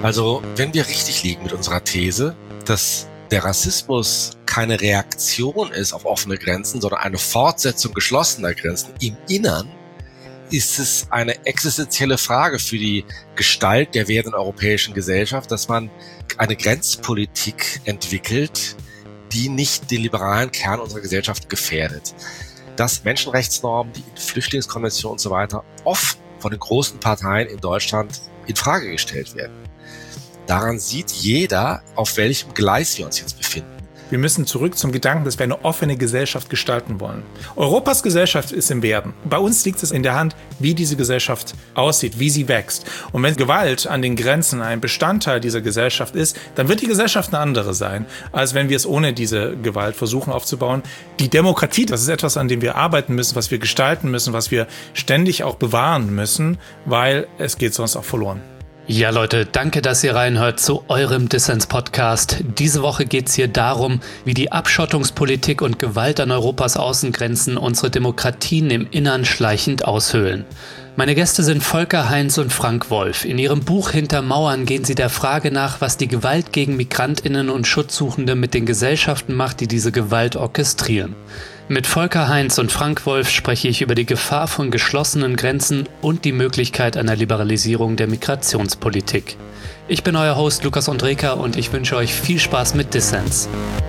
Also, wenn wir richtig liegen mit unserer These, dass der Rassismus keine Reaktion ist auf offene Grenzen, sondern eine Fortsetzung geschlossener Grenzen im Innern, ist es eine existenzielle Frage für die Gestalt der werdenden europäischen Gesellschaft, dass man eine Grenzpolitik entwickelt, die nicht den liberalen Kern unserer Gesellschaft gefährdet. Dass Menschenrechtsnormen, die Flüchtlingskonvention und so weiter oft von den großen Parteien in Deutschland in Frage gestellt werden. Daran sieht jeder, auf welchem Gleis wir uns jetzt befinden. Wir müssen zurück zum Gedanken, dass wir eine offene Gesellschaft gestalten wollen. Europas Gesellschaft ist im Werden. Bei uns liegt es in der Hand, wie diese Gesellschaft aussieht, wie sie wächst. Und wenn Gewalt an den Grenzen ein Bestandteil dieser Gesellschaft ist, dann wird die Gesellschaft eine andere sein, als wenn wir es ohne diese Gewalt versuchen aufzubauen. Die Demokratie, das ist etwas, an dem wir arbeiten müssen, was wir gestalten müssen, was wir ständig auch bewahren müssen, weil es geht sonst auch verloren. Ja Leute, danke, dass ihr reinhört zu eurem Dissens-Podcast. Diese Woche geht es hier darum, wie die Abschottungspolitik und Gewalt an Europas Außengrenzen unsere Demokratien im Innern schleichend aushöhlen. Meine Gäste sind Volker Heinz und Frank Wolf. In ihrem Buch Hinter Mauern gehen sie der Frage nach, was die Gewalt gegen MigrantInnen und Schutzsuchende mit den Gesellschaften macht, die diese Gewalt orchestrieren. Mit Volker Heinz und Frank Wolf spreche ich über die Gefahr von geschlossenen Grenzen und die Möglichkeit einer Liberalisierung der Migrationspolitik. Ich bin euer Host Lukas Andreka und ich wünsche euch viel Spaß mit Dissens.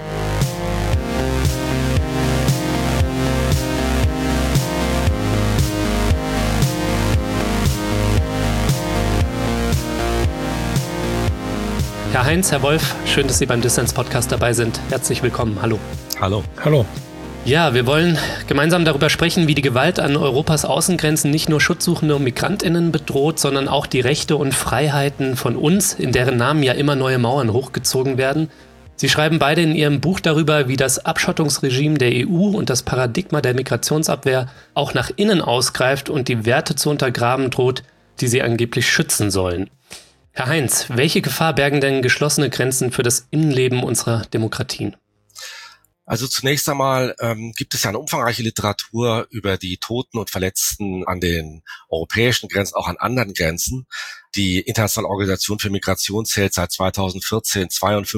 Herr Heinz, Herr Wolf, schön, dass Sie beim Dissens-Podcast dabei sind. Herzlich willkommen. Hallo. Hallo. Hallo. Ja, wir wollen gemeinsam darüber sprechen, wie die Gewalt an Europas Außengrenzen nicht nur Schutzsuchende und MigrantInnen bedroht, sondern auch die Rechte und Freiheiten von uns, in deren Namen ja immer neue Mauern hochgezogen werden. Sie schreiben beide in Ihrem Buch darüber, wie das Abschottungsregime der EU und das Paradigma der Migrationsabwehr auch nach innen ausgreift und die Werte zu untergraben droht, die sie angeblich schützen sollen. Herr Heinz, welche Gefahr bergen denn geschlossene Grenzen für das Innenleben unserer Demokratien? Also zunächst einmal gibt es ja eine umfangreiche Literatur über die Toten und Verletzten an den europäischen Grenzen, auch an anderen Grenzen. Die Internationale Organisation für Migration zählt seit 2014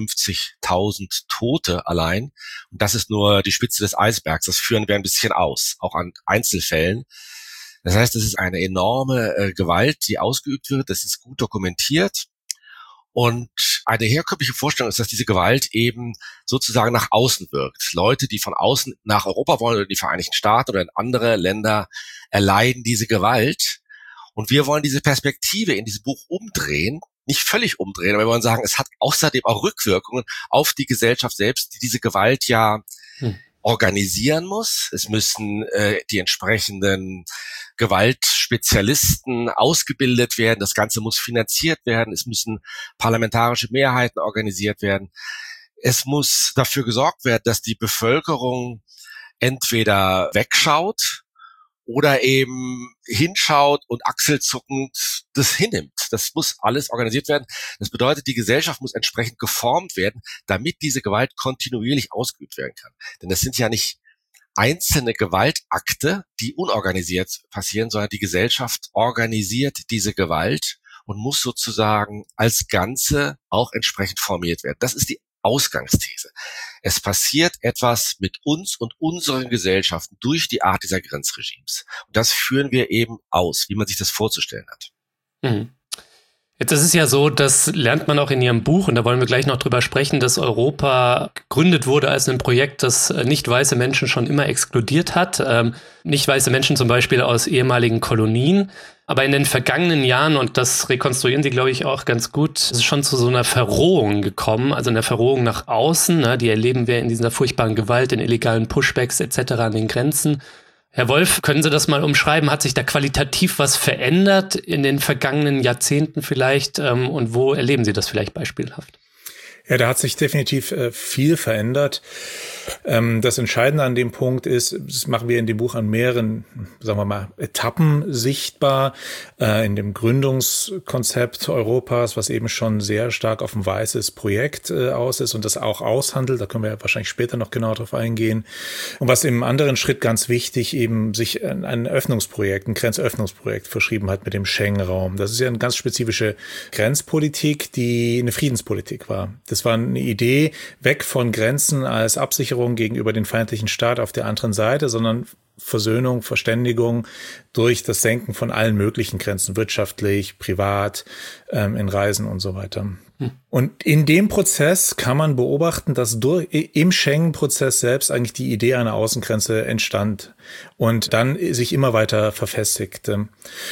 52.000 Tote allein. Und das ist nur die Spitze des Eisbergs. Das führen wir ein bisschen aus, auch an Einzelfällen. Das heißt, es ist eine enorme Gewalt, die ausgeübt wird. Das ist gut dokumentiert. Und eine herkömmliche Vorstellung ist, dass diese Gewalt eben sozusagen nach außen wirkt. Leute, die von außen nach Europa wollen oder die Vereinigten Staaten oder in andere Länder, erleiden diese Gewalt. Und wir wollen diese Perspektive in diesem Buch umdrehen, nicht völlig umdrehen, aber wir wollen sagen, es hat außerdem auch Rückwirkungen auf die Gesellschaft selbst, die diese Gewalt ja organisieren muss. Es müssen die entsprechenden Gewaltspezialisten ausgebildet werden. Das Ganze muss finanziert werden. Es müssen parlamentarische Mehrheiten organisiert werden. Es muss dafür gesorgt werden, dass die Bevölkerung entweder wegschaut oder eben hinschaut und achselzuckend das hinnimmt. Das muss alles organisiert werden. Das bedeutet, die Gesellschaft muss entsprechend geformt werden, damit diese Gewalt kontinuierlich ausgeübt werden kann. Denn das sind ja nicht einzelne Gewaltakte, die unorganisiert passieren, sondern die Gesellschaft organisiert diese Gewalt und muss sozusagen als Ganze auch entsprechend formiert werden. Das ist die Ausgangsthese. Es passiert etwas mit uns und unseren Gesellschaften durch die Art dieser Grenzregimes. Und das führen wir eben aus, wie man sich das vorzustellen hat. Mhm. Jetzt ist es ja so, das lernt man auch in Ihrem Buch, und da wollen wir gleich noch drüber sprechen, dass Europa gegründet wurde als ein Projekt, das nicht weiße Menschen schon immer exkludiert hat. Nicht weiße Menschen zum Beispiel aus ehemaligen Kolonien. Aber in den vergangenen Jahren, und das rekonstruieren Sie, glaube ich, auch ganz gut, ist es schon zu so einer Verrohung gekommen, also einer Verrohung nach außen. Ne? Die erleben wir in dieser furchtbaren Gewalt, in illegalen Pushbacks etc. an den Grenzen. Herr Wolf, können Sie das mal umschreiben? Hat sich da qualitativ was verändert in den vergangenen Jahrzehnten vielleicht? Und wo erleben Sie das vielleicht beispielhaft? Ja, da hat sich definitiv viel verändert. Das Entscheidende an dem Punkt ist, das machen wir in dem Buch an mehreren, sagen wir mal, Etappen sichtbar. In dem Gründungskonzept Europas, was eben schon sehr stark auf ein weißes Projekt aus ist und das auch aushandelt. Da können wir ja wahrscheinlich später noch genauer drauf eingehen. Und was im anderen Schritt ganz wichtig eben sich ein Öffnungsprojekt, ein Grenzöffnungsprojekt verschrieben hat mit dem Schengen-Raum. Das ist ja eine ganz spezifische Grenzpolitik, die eine Friedenspolitik war. Das war eine Idee, weg von Grenzen als Absicherung gegenüber den feindlichen Staat auf der anderen Seite, sondern Versöhnung, Verständigung durch das Senken von allen möglichen Grenzen, wirtschaftlich, privat, in Reisen und so weiter. Und in dem Prozess kann man beobachten, dass im Schengen-Prozess selbst eigentlich die Idee einer Außengrenze entstand und dann sich immer weiter verfestigte.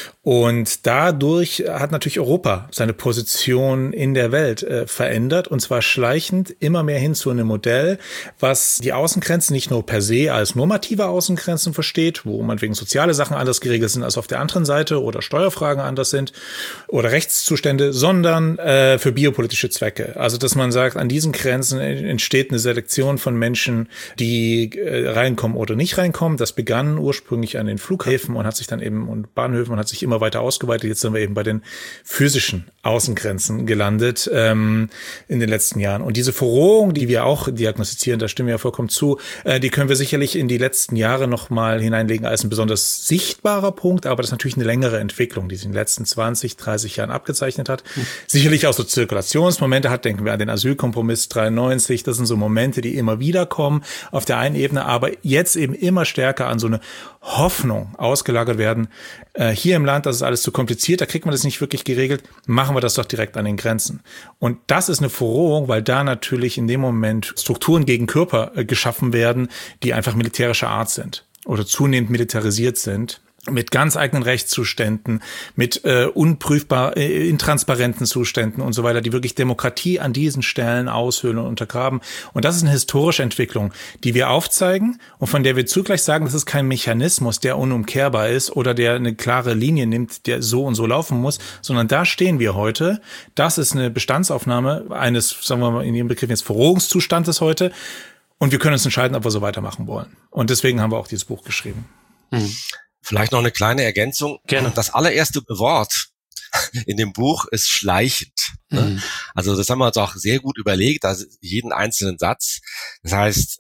Und dadurch hat natürlich Europa seine Position in der Welt verändert, und zwar schleichend immer mehr hin zu einem Modell, was die Außengrenzen nicht nur per se als normative Außengrenzen versteht, wo man wegen soziale Sachen anders geregelt sind als auf der anderen Seite oder Steuerfragen anders sind oder Rechtszustände, sondern für biopolitische Zwecke. Also, dass man sagt, an diesen Grenzen entsteht eine Selektion von Menschen, die reinkommen oder nicht reinkommen. Das begann ursprünglich an den Flughäfen und hat sich dann eben und Bahnhöfen und hat sich immer weiter ausgeweitet. Jetzt sind wir eben bei den physischen Außengrenzen gelandet in den letzten Jahren. Und diese Verrohung, die wir auch diagnostizieren, da stimmen wir ja vollkommen zu, die können wir sicherlich in die letzten Jahre noch mal hineinlegen als ein besonders sichtbarer Punkt, aber das ist natürlich eine längere Entwicklung, die sich in den letzten 20, 30 Jahren abgezeichnet hat. Sicherlich auch so Zirkulationsmomente hat, denken wir an den Asylkompromiss 93, das sind so Momente, die immer wieder kommen auf der einen Ebene, aber jetzt eben immer stärker an so eine Hoffnung ausgelagert werden. Hier im Land, das ist alles zu kompliziert, da kriegt man das nicht wirklich geregelt, machen wir das doch direkt an den Grenzen. Und das ist eine Verrohung, weil da natürlich in dem Moment Strukturen gegen Körper geschaffen werden, die einfach militärischer Art sind oder zunehmend militarisiert sind, mit ganz eigenen Rechtszuständen, mit unprüfbar, intransparenten Zuständen und so weiter, die wirklich Demokratie an diesen Stellen aushöhlen und untergraben. Und das ist eine historische Entwicklung, die wir aufzeigen und von der wir zugleich sagen, das ist kein Mechanismus, der unumkehrbar ist oder der eine klare Linie nimmt, der so und so laufen muss, sondern da stehen wir heute. Das ist eine Bestandsaufnahme eines, sagen wir mal in Ihrem Begriff jetzt, Verrohungszustandes heute. Und wir können uns entscheiden, ob wir so weitermachen wollen. Und deswegen haben wir auch dieses Buch geschrieben. Vielleicht noch eine kleine Ergänzung. Gerne. Das allererste Wort in dem Buch ist schleichend. Ne? Also das haben wir uns auch sehr gut überlegt, also jeden einzelnen Satz. Das heißt,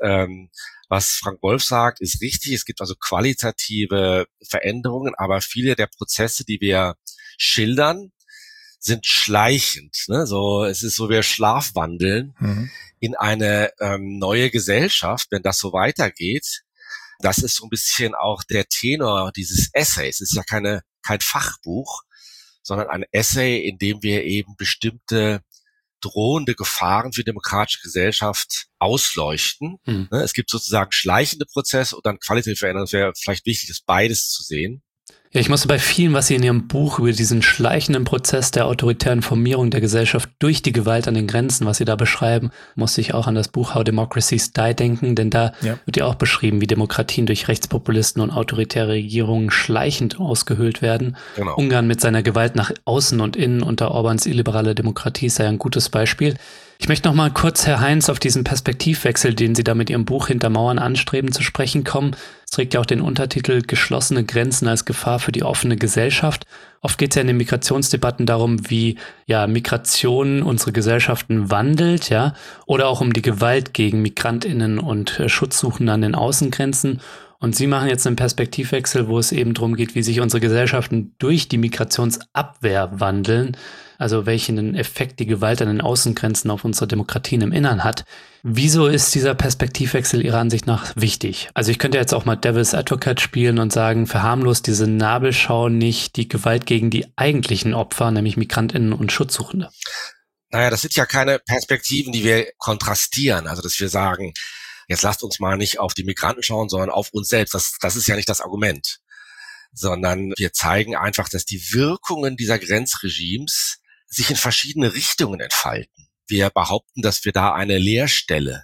was Frank Wolf sagt, ist richtig. Es gibt also qualitative Veränderungen, aber viele der Prozesse, die wir schildern, sind schleichend. Ne? So, es ist so, wir schlafwandeln in eine neue Gesellschaft, wenn das so weitergeht. Das ist so ein bisschen auch der Tenor dieses Essays. Es ist ja kein Fachbuch, sondern ein Essay, in dem wir eben bestimmte drohende Gefahren für demokratische Gesellschaft ausleuchten. Es gibt sozusagen schleichende Prozesse und dann qualitative Veränderungen. Es wäre vielleicht wichtig, das beides zu sehen. Ja, ich musste bei vielen, was Sie in Ihrem Buch über diesen schleichenden Prozess der autoritären Formierung der Gesellschaft durch die Gewalt an den Grenzen, was Sie da beschreiben, musste ich auch an das Buch How Democracies Die denken, denn da wird ja auch beschrieben, wie Demokratien durch Rechtspopulisten und autoritäre Regierungen schleichend ausgehöhlt werden. Genau. Ungarn mit seiner Gewalt nach außen und innen unter Orbáns illiberale Demokratie sei ein gutes Beispiel. Ich möchte noch mal kurz, Herr Heinz, auf diesen Perspektivwechsel, den Sie da mit Ihrem Buch Hinter Mauern anstreben, zu sprechen kommen. Es trägt ja auch den Untertitel Geschlossene Grenzen als Gefahr für die offene Gesellschaft. Oft geht es ja in den Migrationsdebatten darum, wie Migration unsere Gesellschaften wandelt, oder auch um die Gewalt gegen MigrantInnen und Schutzsuchende an den Außengrenzen. Und Sie machen jetzt einen Perspektivwechsel, wo es eben darum geht, wie sich unsere Gesellschaften durch die Migrationsabwehr wandeln. Also welchen Effekt die Gewalt an den Außengrenzen auf unsere Demokratien im Innern hat. Wieso ist dieser Perspektivwechsel Ihrer Ansicht nach wichtig? Also ich könnte jetzt auch mal Devil's Advocate spielen und sagen, verharmlost diese Nabelschau nicht die Gewalt gegen die eigentlichen Opfer, nämlich MigrantInnen und Schutzsuchende. Naja, das sind ja keine Perspektiven, die wir kontrastieren. Also dass wir sagen, jetzt lasst uns mal nicht auf die Migranten schauen, sondern auf uns selbst. Das ist ja nicht das Argument. Sondern wir zeigen einfach, dass die Wirkungen dieser Grenzregimes sich in verschiedene Richtungen entfalten. Wir behaupten, dass wir da eine Leerstelle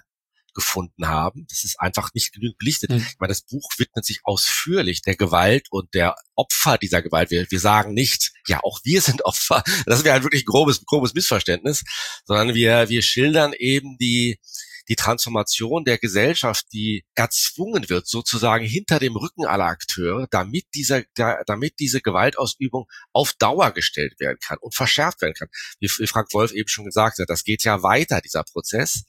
stattgefunden haben. Das ist einfach nicht genügend belichtet. Ich meine, das Buch widmet sich ausführlich der Gewalt und der Opfer dieser Gewalt. Wir sagen nicht, ja, auch wir sind Opfer. Das wäre halt wirklich ein grobes Missverständnis, sondern wir schildern eben die Transformation der Gesellschaft, die erzwungen wird, sozusagen hinter dem Rücken aller Akteure, damit diese Gewaltausübung auf Dauer gestellt werden kann und verschärft werden kann. Wie Frank Wolf eben schon gesagt hat, das geht ja weiter, dieser Prozess.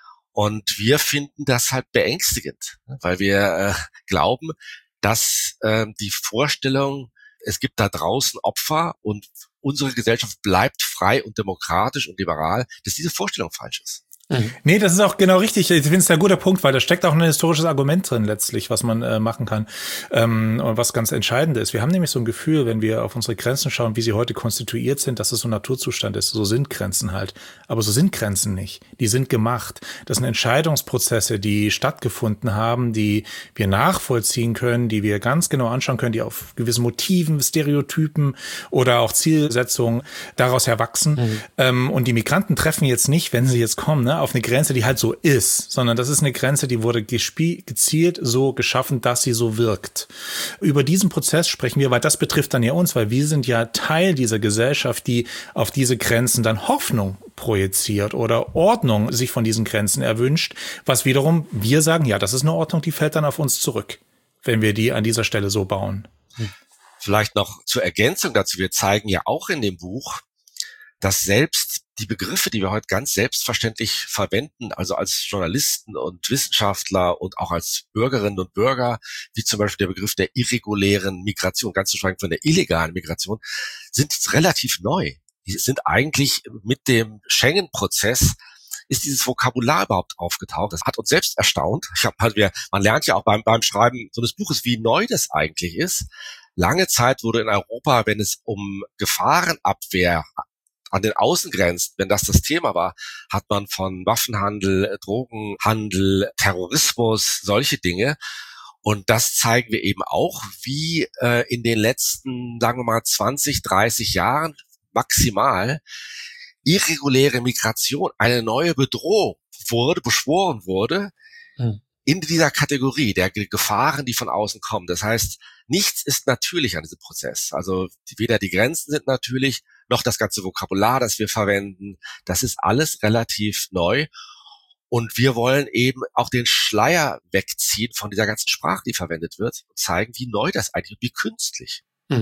Und wir finden das halt beängstigend, weil wir glauben, dass die Vorstellung, es gibt da draußen Opfer und unsere Gesellschaft bleibt frei und demokratisch und liberal, dass diese Vorstellung falsch ist. Nee, das ist auch genau richtig. Ich finde es ein guter Punkt, weil da steckt auch ein historisches Argument drin letztlich, was man machen kann und was ganz entscheidend ist. Wir haben nämlich so ein Gefühl, wenn wir auf unsere Grenzen schauen, wie sie heute konstituiert sind, dass es so ein Naturzustand ist. So sind Grenzen halt. Aber so sind Grenzen nicht. Die sind gemacht. Das sind Entscheidungsprozesse, die stattgefunden haben, die wir nachvollziehen können, die wir ganz genau anschauen können, die auf gewissen Motiven, Stereotypen oder auch Zielsetzungen daraus erwachsen. Und die Migranten treffen jetzt nicht, wenn sie jetzt kommen, ne, auf eine Grenze, die halt so ist, sondern das ist eine Grenze, die wurde gezielt so geschaffen, dass sie so wirkt. Über diesen Prozess sprechen wir, weil das betrifft dann ja uns, weil wir sind ja Teil dieser Gesellschaft, die auf diese Grenzen dann Hoffnung projiziert oder Ordnung sich von diesen Grenzen erwünscht, was wiederum wir sagen, ja, das ist eine Ordnung, die fällt dann auf uns zurück, wenn wir die an dieser Stelle so bauen. Vielleicht noch zur Ergänzung dazu, wir zeigen ja auch in dem Buch, dass selbst die Begriffe, die wir heute ganz selbstverständlich verwenden, also als Journalisten und Wissenschaftler und auch als Bürgerinnen und Bürger, wie zum Beispiel der Begriff der irregulären Migration, ganz zu schweigen von der illegalen Migration, sind relativ neu. Die sind eigentlich mit dem Schengen-Prozess ist dieses Vokabular überhaupt aufgetaucht. Das hat uns selbst erstaunt. Man lernt ja auch beim Schreiben so eines Buches, wie neu das eigentlich ist. Lange Zeit wurde in Europa, wenn es um Gefahrenabwehr an den Außengrenzen, wenn das Thema war, hat man von Waffenhandel, Drogenhandel, Terrorismus, solche Dinge. Und das zeigen wir eben auch, wie in den letzten, sagen wir mal, 20, 30 Jahren maximal irreguläre Migration eine neue Bedrohung beschworen wurde in dieser Kategorie der Gefahren, die von außen kommen. Das heißt, nichts ist natürlich an diesem Prozess. Also weder die Grenzen sind natürlich, noch das ganze Vokabular, das wir verwenden. Das ist alles relativ neu. Und wir wollen eben auch den Schleier wegziehen von dieser ganzen Sprache, die verwendet wird, und zeigen, wie neu das eigentlich ist, wie künstlich.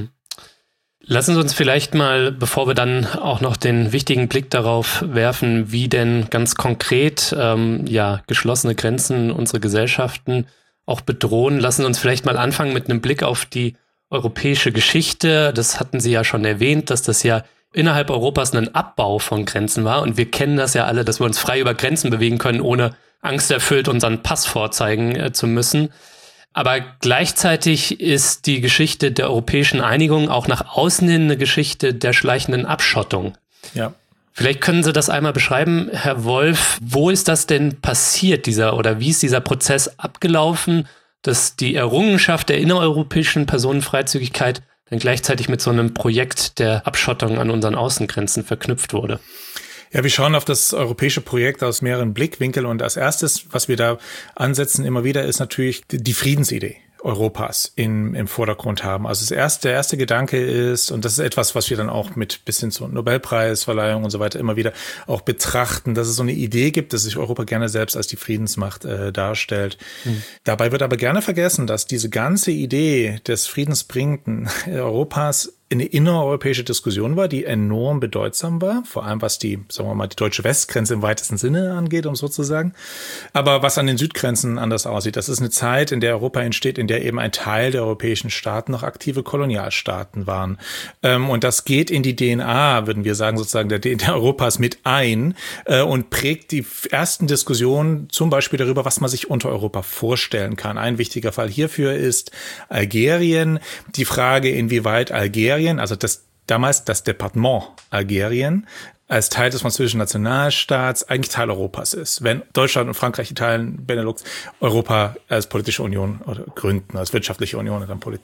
Lassen Sie uns vielleicht mal, bevor wir dann auch noch den wichtigen Blick darauf werfen, wie denn ganz konkret geschlossene Grenzen unsere Gesellschaften auch bedrohen, lassen Sie uns vielleicht mal anfangen mit einem Blick auf die europäische Geschichte. Das hatten Sie ja schon erwähnt, dass das ja innerhalb Europas ein Abbau von Grenzen war. Und wir kennen das ja alle, dass wir uns frei über Grenzen bewegen können, ohne angsterfüllt unseren Pass vorzeigen zu müssen. Aber gleichzeitig ist die Geschichte der europäischen Einigung auch nach außen hin eine Geschichte der schleichenden Abschottung. Ja. Vielleicht können Sie das einmal beschreiben, Herr Wolf. Wo ist das denn passiert, wie ist dieser Prozess abgelaufen, dass die Errungenschaft der innereuropäischen Personenfreizügigkeit dann gleichzeitig mit so einem Projekt der Abschottung an unseren Außengrenzen verknüpft wurde? Ja, wir schauen auf das europäische Projekt aus mehreren Blickwinkeln und als erstes, was wir da ansetzen immer wieder, ist natürlich die Friedensidee Europas im Vordergrund haben. Also der erste Gedanke ist, und das ist etwas, was wir dann auch mit bis hin zur Nobelpreisverleihung und so weiter immer wieder auch betrachten, dass es so eine Idee gibt, dass sich Europa gerne selbst als die Friedensmacht darstellt. Dabei wird aber gerne vergessen, dass diese ganze Idee des friedensbringenden Europas eine innereuropäische Diskussion war, die enorm bedeutsam war, vor allem was die, sagen wir mal, die deutsche Westgrenze im weitesten Sinne angeht, um so zu sagen. Aber was an den Südgrenzen anders aussieht, das ist eine Zeit, in der Europa entsteht, in der eben ein Teil der europäischen Staaten noch aktive Kolonialstaaten waren. Und das geht in die DNA, würden wir sagen, sozusagen der DNA Europas mit ein und prägt die ersten Diskussionen zum Beispiel darüber, was man sich unter Europa vorstellen kann. Ein wichtiger Fall hierfür ist Algerien. Die Frage, inwieweit Algerien, also damals das Departement Algerien, als Teil des französischen Nationalstaats eigentlich Teil Europas ist. Wenn Deutschland und Frankreich, Italien, Benelux Europa als politische Union oder gründen, als wirtschaftliche Union und dann politisch.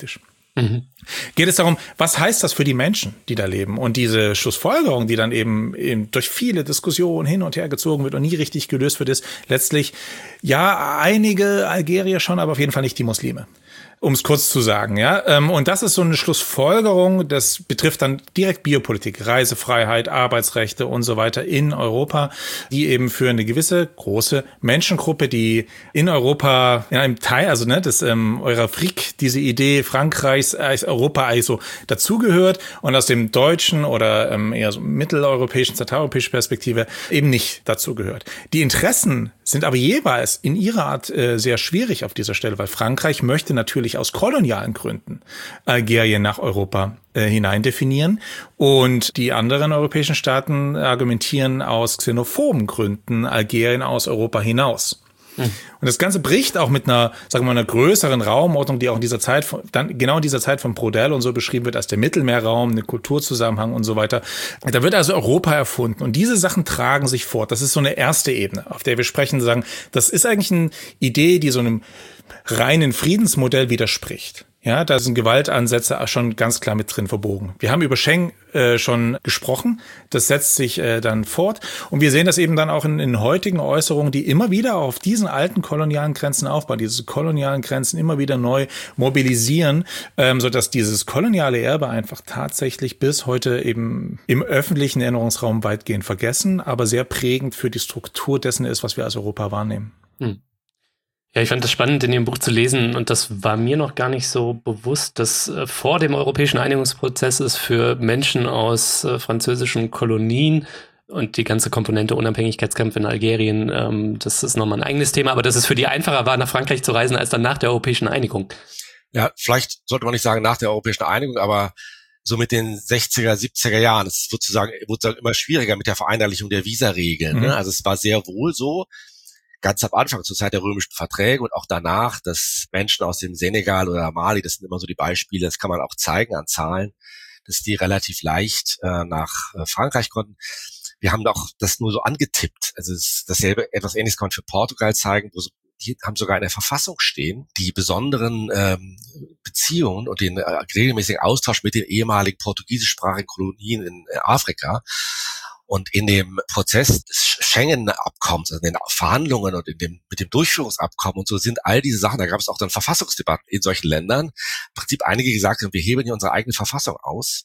Geht es darum, was heißt das für die Menschen, die da leben? Und diese Schlussfolgerung, die dann eben durch viele Diskussionen hin und her gezogen wird und nie richtig gelöst wird, ist letztlich, ja, einige Algerier schon, aber auf jeden Fall nicht die Muslime. Um es kurz zu sagen, ja. Und das ist so eine Schlussfolgerung, das betrifft dann direkt Biopolitik, Reisefreiheit, Arbeitsrechte und so weiter in Europa, die eben für eine gewisse große Menschengruppe, die in Europa in einem Teil, also das Eurafrik, diese Idee Frankreichs als Europa eigentlich so dazugehört und aus dem deutschen oder eher so mitteleuropäischen, zentraleuropäischen Perspektive eben nicht dazugehört. Die Interessen sind aber jeweils in ihrer Art sehr schwierig auf dieser Stelle, weil Frankreich möchte natürlich aus kolonialen Gründen Algerien nach Europa hinein definieren und die anderen europäischen Staaten argumentieren aus xenophoben Gründen Algerien aus Europa hinaus. Und das Ganze bricht auch mit einer, sagen wir mal, einer größeren Raumordnung, die auch in dieser Zeit, genau in dieser Zeit von Prodel und so beschrieben wird, als der Mittelmeerraum, eine Kulturzusammenhang und so weiter. Da wird also Europa erfunden und diese Sachen tragen sich fort. Das ist so eine erste Ebene, auf der wir sprechen, sagen, das ist eigentlich eine Idee, die so einem reinen Friedensmodell widerspricht. Ja, da sind Gewaltansätze schon ganz klar mit drin verbogen. Wir haben über Schengen schon gesprochen. Das setzt sich dann fort. Und wir sehen das eben dann auch in heutigen Äußerungen, die immer wieder auf diesen alten kolonialen Grenzen aufbauen, diese kolonialen Grenzen immer wieder neu mobilisieren, sodass dieses koloniale Erbe einfach tatsächlich bis heute eben im öffentlichen Erinnerungsraum weitgehend vergessen, aber sehr prägend für die Struktur dessen ist, was wir als Europa wahrnehmen. Ja, ich fand das spannend, in Ihrem Buch zu lesen und das war mir noch gar nicht so bewusst, dass vor dem europäischen Einigungsprozess es für Menschen aus französischen Kolonien und die ganze Komponente Unabhängigkeitskampf in Algerien, das ist nochmal ein eigenes Thema, aber dass es für die einfacher war, nach Frankreich zu reisen, als dann nach der europäischen Einigung. Ja, vielleicht sollte man nicht sagen nach der europäischen Einigung, aber so mit den 60er, 70er Jahren, es wurde immer schwieriger mit der Vereinheitlichung der Visaregeln. Ne? Also es war sehr wohl so, ganz am Anfang, zur Zeit der römischen Verträge und auch danach, dass Menschen aus dem Senegal oder Mali, das sind immer so die Beispiele, das kann man auch zeigen an Zahlen, dass die relativ leicht nach Frankreich konnten. Wir haben auch das nur so angetippt. Also dasselbe, etwas Ähnliches kann man für Portugal zeigen, die haben sogar in der Verfassung stehen, die besonderen Beziehungen und den regelmäßigen Austausch mit den ehemaligen portugiesischsprachigen Kolonien in Afrika. Und in dem Prozess des Schengen-Abkommens, also in den Verhandlungen und mit dem Durchführungsabkommen und so sind all diese Sachen, da gab es auch dann Verfassungsdebatten in solchen Ländern. Im Prinzip einige gesagt haben, wir heben hier unsere eigene Verfassung aus.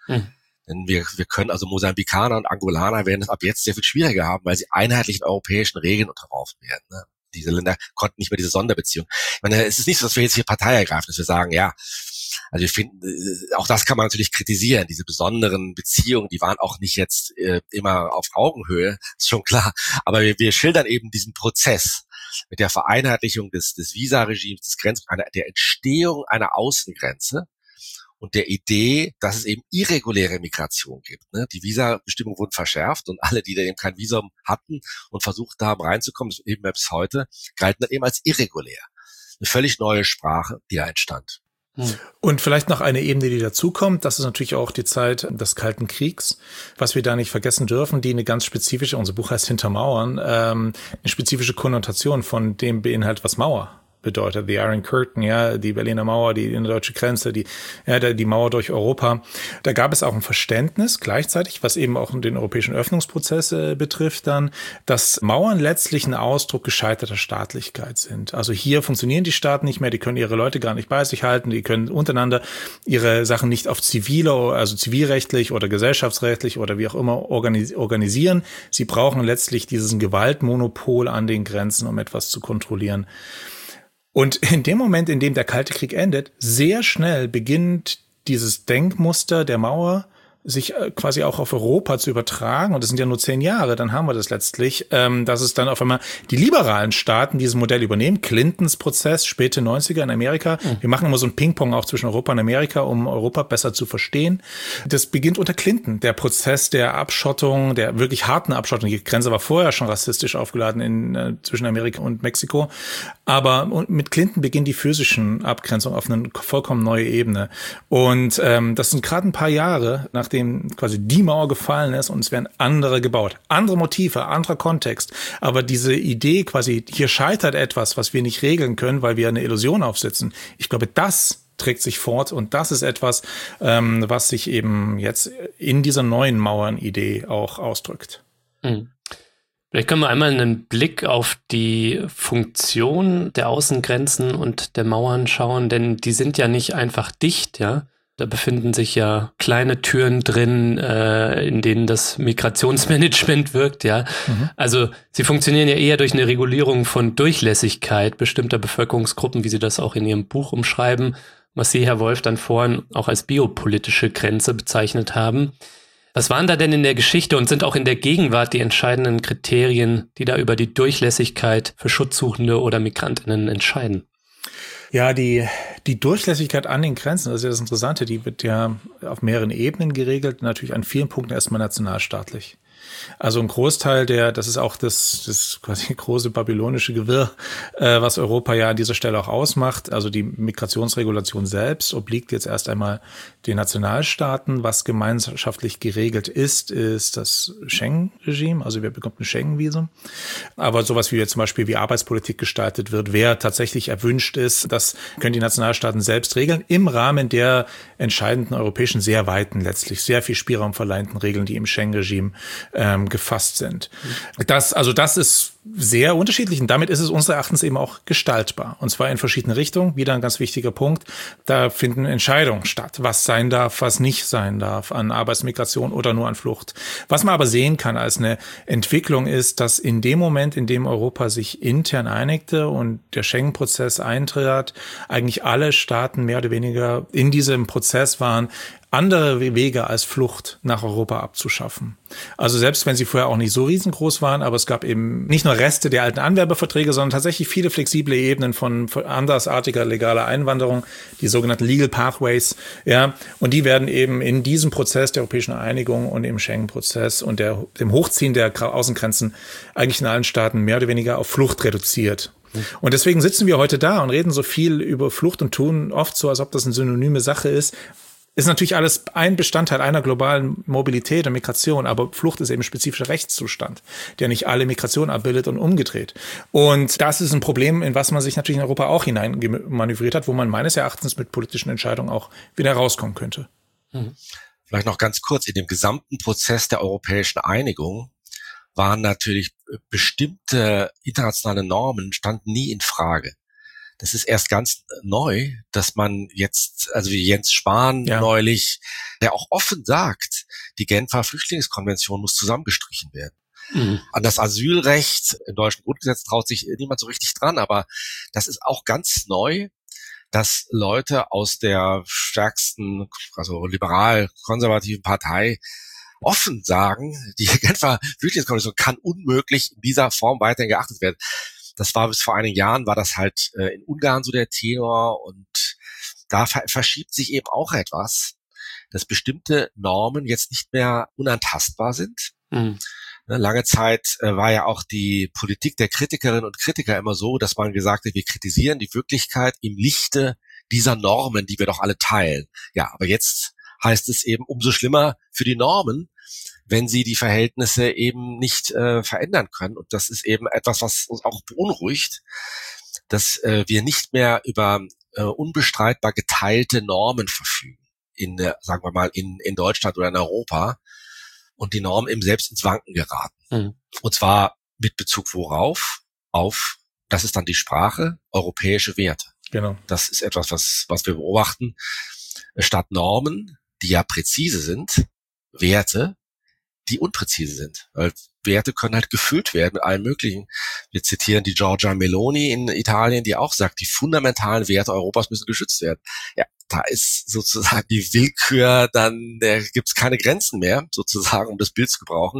Denn wir können also Mosambikaner und Angolaner werden es ab jetzt sehr viel schwieriger haben, weil sie einheitlichen europäischen Regeln unterworfen werden. Ne? Diese Länder konnten nicht mehr diese Sonderbeziehung. Ich meine, es ist nicht so, dass wir jetzt hier Partei ergreifen, dass wir sagen, ja, also wir finden, auch das kann man natürlich kritisieren, diese besonderen Beziehungen, die waren auch nicht jetzt immer auf Augenhöhe, ist schon klar, aber wir schildern eben diesen Prozess mit der Vereinheitlichung des Visa-Regimes, der Entstehung einer Außengrenze und der Idee, dass es eben irreguläre Migration gibt. Ne? Die Visa-Bestimmungen wurden verschärft und alle, die da eben kein Visum hatten und versucht haben reinzukommen, das eben bis heute, galten dann eben als irregulär. Eine völlig neue Sprache, die da entstand. Und vielleicht noch eine Ebene, die dazukommt, das ist natürlich auch die Zeit des Kalten Kriegs, was wir da nicht vergessen dürfen, die eine ganz spezifische, unser Buch heißt Hinter Mauern, eine spezifische Konnotation von dem beinhaltet, was Mauer bedeutet. The Iron Curtain, ja, die Berliner Mauer, die deutsche Grenze, die Mauer durch Europa. Da gab es auch ein Verständnis gleichzeitig, was eben auch den europäischen Öffnungsprozess betrifft dann, dass Mauern letztlich ein Ausdruck gescheiterter Staatlichkeit sind. Also hier funktionieren die Staaten nicht mehr, die können ihre Leute gar nicht bei sich halten, die können untereinander ihre Sachen nicht auf zivilrechtlich oder gesellschaftsrechtlich oder wie auch immer organisieren. Sie brauchen letztlich dieses Gewaltmonopol an den Grenzen, um etwas zu kontrollieren. Und in dem Moment, in dem der Kalte Krieg endet, sehr schnell beginnt dieses Denkmuster der Mauer sich quasi auch auf Europa zu übertragen. Und das sind ja nur 10 Jahre, dann haben wir das letztlich, dass es dann auf einmal die liberalen Staaten dieses Modell übernehmen. Clintons Prozess, späte 90er in Amerika. Wir machen immer so ein Ping-Pong auch zwischen Europa und Amerika, um Europa besser zu verstehen. Das beginnt unter Clinton, der Prozess der Abschottung, der wirklich harten Abschottung. Die Grenze war vorher schon rassistisch aufgeladen zwischen Amerika und Mexiko. Aber mit Clinton beginnt die physischen Abgrenzung auf eine vollkommen neue Ebene. Und das sind gerade ein paar Jahre, nachdem quasi die Mauer gefallen ist und es werden andere gebaut. Andere Motive, anderer Kontext. Aber diese Idee quasi, hier scheitert etwas, was wir nicht regeln können, weil wir eine Illusion aufsetzen. Ich glaube, das trägt sich fort. Und das ist etwas, was sich eben jetzt in dieser neuen Mauern-Idee auch ausdrückt. Mhm. Vielleicht können wir einmal einen Blick auf die Funktion der Außengrenzen und der Mauern schauen, denn die sind ja nicht einfach dicht, ja. Da befinden sich ja kleine Türen drin, in denen das Migrationsmanagement wirkt, ja. Mhm. Also sie funktionieren ja eher durch eine Regulierung von Durchlässigkeit bestimmter Bevölkerungsgruppen, wie Sie das auch in Ihrem Buch umschreiben, was Sie, Herr Wolf, dann vorhin auch als biopolitische Grenze bezeichnet haben. Was waren da denn in der Geschichte und sind auch in der Gegenwart die entscheidenden Kriterien, die da über die Durchlässigkeit für Schutzsuchende oder MigrantInnen entscheiden? Ja, die Durchlässigkeit an den Grenzen, das ist ja das Interessante, die wird ja auf mehreren Ebenen geregelt, natürlich an vielen Punkten erstmal nationalstaatlich. Also ein Großteil das ist auch das quasi große babylonische Gewirr, was Europa ja an dieser Stelle auch ausmacht. Also die Migrationsregulation selbst obliegt jetzt erst einmal den Nationalstaaten. Was gemeinschaftlich geregelt ist das Schengen-Regime. Also wer bekommt ein Schengen-Visum. Aber sowas wie jetzt zum Beispiel wie Arbeitspolitik gestaltet wird, wer tatsächlich erwünscht ist, das können die Nationalstaaten selbst regeln im Rahmen der entscheidenden europäischen, sehr weiten, letztlich sehr viel Spielraum verleihenden Regeln, die im Schengen-Regime gefasst sind. Das ist sehr unterschiedlich und damit ist es unseres Erachtens eben auch gestaltbar. Und zwar in verschiedene Richtungen. Wieder ein ganz wichtiger Punkt. Da finden Entscheidungen statt, was sein darf, was nicht sein darf an Arbeitsmigration oder nur an Flucht. Was man aber sehen kann als eine Entwicklung ist, dass in dem Moment, in dem Europa sich intern einigte und der Schengen-Prozess eintrat, eigentlich alle Staaten mehr oder weniger in diesem Prozess waren, andere Wege als Flucht nach Europa abzuschaffen. Also selbst wenn sie vorher auch nicht so riesengroß waren, aber es gab eben nicht nur Reste der alten Anwerbeverträge, sondern tatsächlich viele flexible Ebenen von andersartiger legaler Einwanderung, die sogenannten Legal Pathways, ja, und die werden eben in diesem Prozess der europäischen Einigung und im Schengen-Prozess und dem Hochziehen der Außengrenzen eigentlich in allen Staaten mehr oder weniger auf Flucht reduziert. Und deswegen sitzen wir heute da und reden so viel über Flucht und tun oft so, als ob das eine synonyme Sache ist. Ist natürlich alles ein Bestandteil einer globalen Mobilität und Migration, aber Flucht ist eben ein spezifischer Rechtszustand, der nicht alle Migration abbildet und umgedreht. Und das ist ein Problem, in was man sich natürlich in Europa auch hineinmanövriert hat, wo man meines Erachtens mit politischen Entscheidungen auch wieder rauskommen könnte. Vielleicht noch ganz kurz, in dem gesamten Prozess der europäischen Einigung waren natürlich bestimmte internationale Normen, standen nie in Frage. Das ist erst ganz neu, dass man jetzt, also wie Jens Spahn neulich, der auch offen sagt, die Genfer Flüchtlingskonvention muss zusammengestrichen werden. Mhm. An das Asylrecht im deutschen Grundgesetz traut sich niemand so richtig dran, aber das ist auch ganz neu, dass Leute aus der stärksten, also liberal-konservativen Partei offen sagen, die Genfer Flüchtlingskonvention kann unmöglich in dieser Form weiterhin geachtet werden. Das war bis vor einigen Jahren, war das halt in Ungarn so der Tenor und da verschiebt sich eben auch etwas, dass bestimmte Normen jetzt nicht mehr unantastbar sind. Mhm. Lange Zeit war ja auch die Politik der Kritikerinnen und Kritiker immer so, dass man gesagt hat, wir kritisieren die Wirklichkeit im Lichte dieser Normen, die wir doch alle teilen. Ja, aber jetzt heißt es eben umso schlimmer für die Normen, wenn sie die Verhältnisse eben nicht verändern können. Und das ist eben etwas, was uns auch beunruhigt, dass wir nicht mehr über unbestreitbar geteilte Normen verfügen, sagen wir mal, in Deutschland oder in Europa, und die Normen eben selbst ins Wanken geraten. Mhm. Und zwar mit Bezug worauf? Auf, das ist dann die Sprache, europäische Werte. Genau. Das ist etwas, was wir beobachten. Statt Normen, die ja präzise sind, Werte, die unpräzise sind. Weil Werte können halt gefüllt werden mit allem Möglichen. Wir zitieren die Giorgia Meloni in Italien, die auch sagt, die fundamentalen Werte Europas müssen geschützt werden. Ja, da ist sozusagen die Willkür, dann gibt es keine Grenzen mehr, sozusagen, um das Bild zu gebrauchen,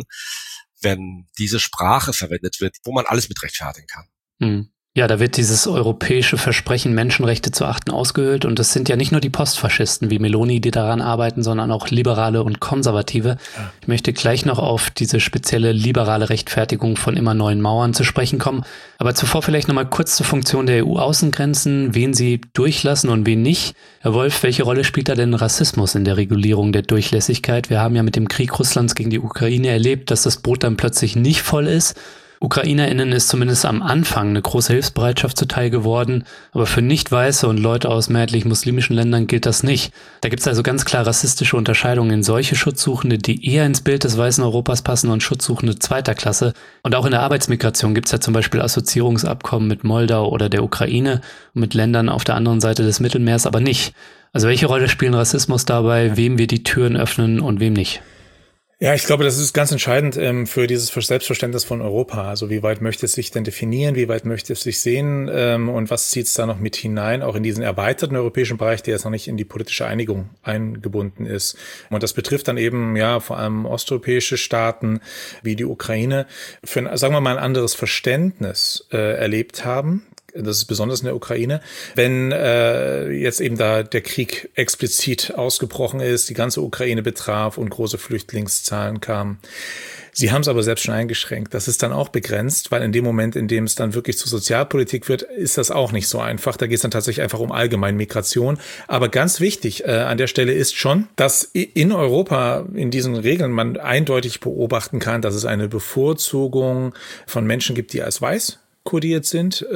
wenn diese Sprache verwendet wird, wo man alles mit rechtfertigen kann. Mhm. Ja, da wird dieses europäische Versprechen, Menschenrechte zu achten, ausgehöhlt. Und es sind ja nicht nur die Postfaschisten wie Meloni, die daran arbeiten, sondern auch Liberale und Konservative. Ja. Ich möchte gleich noch auf diese spezielle liberale Rechtfertigung von immer neuen Mauern zu sprechen kommen. Aber zuvor vielleicht nochmal kurz zur Funktion der EU-Außengrenzen, wen sie durchlassen und wen nicht. Herr Wolf, welche Rolle spielt da denn Rassismus in der Regulierung der Durchlässigkeit? Wir haben ja mit dem Krieg Russlands gegen die Ukraine erlebt, dass das Boot dann plötzlich nicht voll ist. UkrainerInnen ist zumindest am Anfang eine große Hilfsbereitschaft zuteil geworden, aber für Nicht-Weiße und Leute aus mehrheitlich muslimischen Ländern gilt das nicht. Da gibt es also ganz klar rassistische Unterscheidungen in solche Schutzsuchende, die eher ins Bild des weißen Europas passen und Schutzsuchende zweiter Klasse. Und auch in der Arbeitsmigration gibt es ja zum Beispiel Assoziierungsabkommen mit Moldau oder der Ukraine und mit Ländern auf der anderen Seite des Mittelmeers aber nicht. Also welche Rolle spielen Rassismus dabei, wem wir die Türen öffnen und wem nicht? Ja, ich glaube, das ist ganz entscheidend für dieses Selbstverständnis von Europa. Also wie weit möchte es sich denn definieren, wie weit möchte es sich sehen und was zieht es da noch mit hinein, auch in diesen erweiterten europäischen Bereich, der jetzt noch nicht in die politische Einigung eingebunden ist. Und das betrifft dann eben ja vor allem osteuropäische Staaten wie die Ukraine, für, sagen wir mal, ein anderes Verständnis erlebt haben. Das ist besonders in der Ukraine, wenn jetzt eben da der Krieg explizit ausgebrochen ist, die ganze Ukraine betraf und große Flüchtlingszahlen kamen. Sie haben es aber selbst schon eingeschränkt. Das ist dann auch begrenzt, weil in dem Moment, in dem es dann wirklich zur Sozialpolitik wird, ist das auch nicht so einfach. Da geht es dann tatsächlich einfach um allgemeine Migration. Aber ganz wichtig an der Stelle ist schon, dass in Europa in diesen Regeln man eindeutig beobachten kann, dass es eine Bevorzugung von Menschen gibt, die als weiß kodiert sind.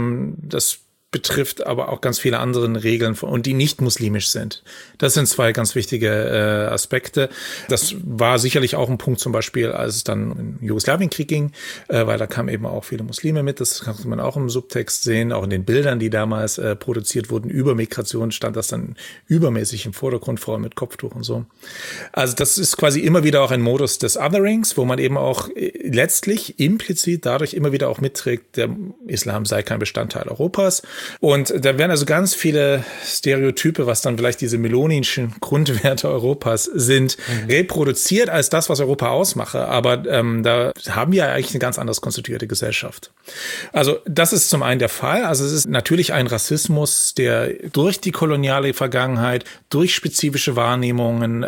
Das betrifft aber auch ganz viele andere Regeln und die nicht muslimisch sind. Das sind zwei ganz wichtige Aspekte. Das war sicherlich auch ein Punkt zum Beispiel, als es dann im Jugoslawienkrieg ging, weil da kamen eben auch viele Muslime mit. Das kann man auch im Subtext sehen, auch in den Bildern, die damals produziert wurden. Über Migration stand das dann übermäßig im Vordergrund, vor allem mit Kopftuch und so. Also das ist quasi immer wieder auch ein Modus des Otherings, wo man eben auch letztlich implizit dadurch immer wieder auch mitträgt, der Islam sei kein Bestandteil Europas. Und da werden also ganz viele Stereotype, was dann vielleicht diese meloninschen Grundwerte Europas sind, reproduziert als das, was Europa ausmache. Aber da haben wir eigentlich eine ganz anders konstituierte Gesellschaft. Also das ist zum einen der Fall. Also es ist natürlich ein Rassismus, der durch die koloniale Vergangenheit, durch spezifische Wahrnehmungen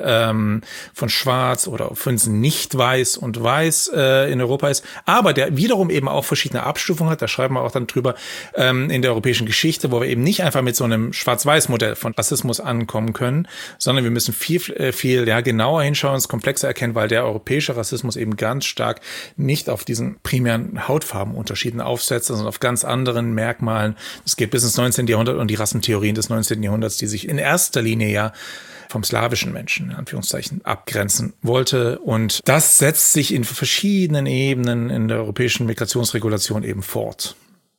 von Schwarz oder von nicht weiß und weiß in Europa ist, aber der wiederum eben auch verschiedene Abstufungen hat. Da schreiben wir auch dann drüber in der europäischen Geschichte, wo wir eben nicht einfach mit so einem Schwarz-Weiß-Modell von Rassismus ankommen können, sondern wir müssen viel genauer hinschauen, es komplexer erkennen, weil der europäische Rassismus eben ganz stark nicht auf diesen primären Hautfarbenunterschieden aufsetzt, sondern auf ganz anderen Merkmalen. Das geht bis ins 19. Jahrhundert und die Rassentheorien des 19. Jahrhunderts, die sich in erster Linie ja vom slawischen Menschen, in Anführungszeichen, abgrenzen wollte. Und das setzt sich in verschiedenen Ebenen in der europäischen Migrationsregulation eben fort.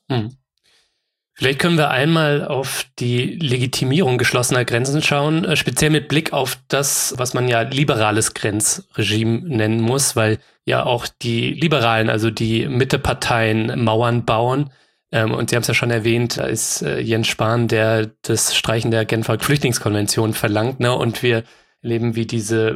Vielleicht können wir einmal auf die Legitimierung geschlossener Grenzen schauen, speziell mit Blick auf das, was man ja liberales Grenzregime nennen muss, weil ja auch die Liberalen, also die Mitteparteien, Mauern bauen. Und Sie haben es ja schon erwähnt, da ist Jens Spahn, der das Streichen der Genfer Flüchtlingskonvention verlangt, ne? Und wir erleben, wie diese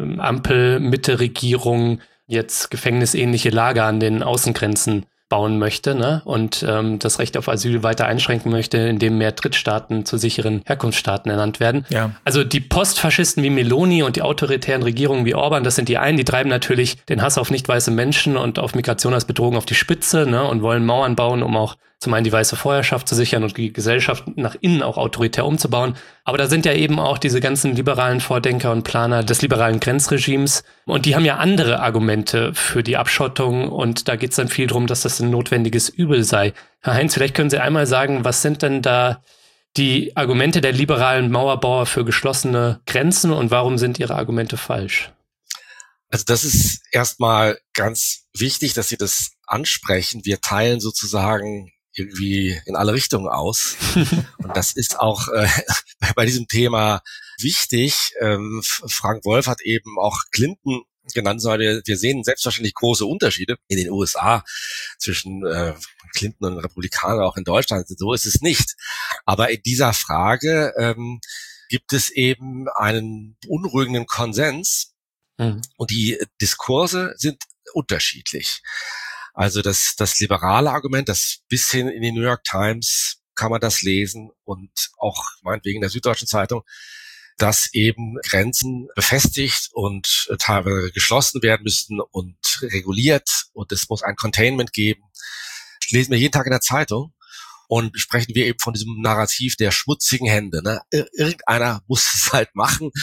Ampel-Mitte-Regierung jetzt gefängnisähnliche Lager an den Außengrenzen bauen möchte, ne? Und das Recht auf Asyl weiter einschränken möchte, indem mehr Drittstaaten zu sicheren Herkunftsstaaten ernannt werden. Ja. Also die Postfaschisten wie Meloni und die autoritären Regierungen wie Orban, das sind die einen, die treiben natürlich den Hass auf nicht weiße Menschen und auf Migration als Bedrohung auf die Spitze, ne? Und wollen Mauern bauen, um auch zum einen die weiße Vorherrschaft zu sichern und die Gesellschaft nach innen auch autoritär umzubauen. Aber da sind ja eben auch diese ganzen liberalen Vordenker und Planer des liberalen Grenzregimes. Und die haben ja andere Argumente für die Abschottung. Und da geht es dann viel darum, dass das ein notwendiges Übel sei. Herr Heinz, vielleicht können Sie einmal sagen, was sind denn da die Argumente der liberalen Mauerbauer für geschlossene Grenzen und warum sind Ihre Argumente falsch? Also das ist erstmal ganz wichtig, dass Sie das ansprechen. Wir teilen sozusagen irgendwie in alle Richtungen aus. Und das ist auch bei diesem Thema wichtig. Frank Wolf hat eben auch Clinton genannt. Wir sehen selbstverständlich große Unterschiede in den USA zwischen Clinton und Republikanern, auch in Deutschland. So ist es nicht. Aber in dieser Frage gibt es eben einen beunruhigenden Konsens. Und die Diskurse sind unterschiedlich. Also das liberale Argument, das bis hin in die New York Times kann man das lesen und auch meinetwegen in der Süddeutschen Zeitung, dass eben Grenzen befestigt und teilweise geschlossen werden müssen und reguliert und es muss ein Containment geben. Das lesen wir jeden Tag in der Zeitung und sprechen wir eben von diesem Narrativ der schmutzigen Hände. Ne? Irgendeiner muss es halt machen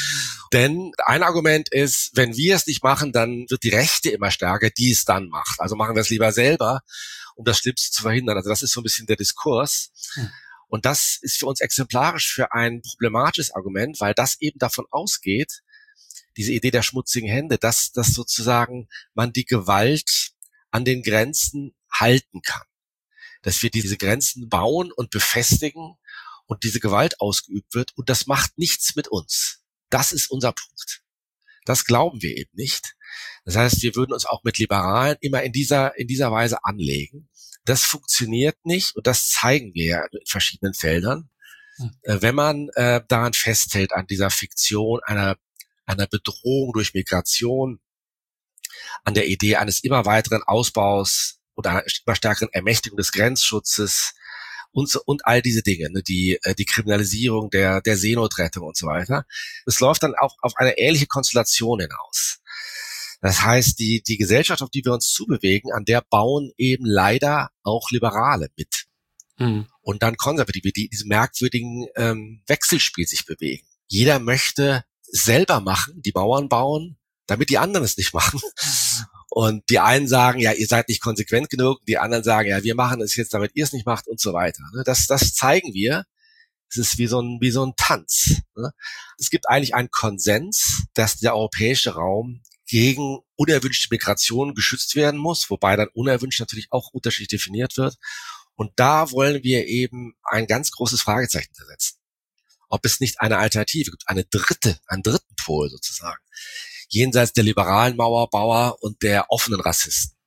Denn ein Argument ist, wenn wir es nicht machen, dann wird die Rechte immer stärker, die es dann macht. Also machen wir es lieber selber, um das Schlimmste zu verhindern. Also das ist so ein bisschen der Diskurs. Und das ist für uns exemplarisch für ein problematisches Argument, weil das eben davon ausgeht, diese Idee der schmutzigen Hände, dass sozusagen man die Gewalt an den Grenzen halten kann. Dass wir diese Grenzen bauen und befestigen und diese Gewalt ausgeübt wird und das macht nichts mit uns. Das ist unser Punkt. Das glauben wir eben nicht. Das heißt, wir würden uns auch mit Liberalen immer in dieser Weise anlegen. Das funktioniert nicht und das zeigen wir ja in verschiedenen Feldern. Wenn man daran festhält, an dieser Fiktion einer Bedrohung durch Migration, an der Idee eines immer weiteren Ausbaus oder einer immer stärkeren Ermächtigung des Grenzschutzes und all diese Dinge, ne, die Kriminalisierung der Seenotrettung und so weiter. Es läuft dann auch auf eine ähnliche Konstellation hinaus. Das heißt, die Gesellschaft, auf die wir uns zubewegen, an der bauen eben leider auch Liberale mit. Und dann Konservative, die in diesem merkwürdigen Wechselspiel sich bewegen. Jeder möchte selber machen, die Mauern bauen, damit die anderen es nicht machen. Und die einen sagen, ja, ihr seid nicht konsequent genug, die anderen sagen, ja, wir machen es jetzt, damit ihr es nicht macht und so weiter. Das zeigen wir. Es ist wie so ein Tanz. Es gibt eigentlich einen Konsens, dass der europäische Raum gegen unerwünschte Migration geschützt werden muss, wobei dann unerwünscht natürlich auch unterschiedlich definiert wird. Und da wollen wir eben ein ganz großes Fragezeichen setzen. Ob es nicht eine Alternative gibt, einen dritten Pol sozusagen, jenseits der liberalen Mauerbauer und der offenen Rassisten.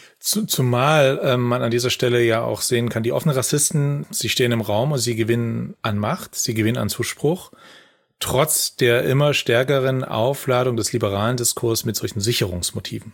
Zumal man an dieser Stelle ja auch sehen kann, die offenen Rassisten, sie stehen im Raum und sie gewinnen an Macht, sie gewinnen an Zuspruch, trotz der immer stärkeren Aufladung des liberalen Diskurs mit solchen Sicherungsmotiven.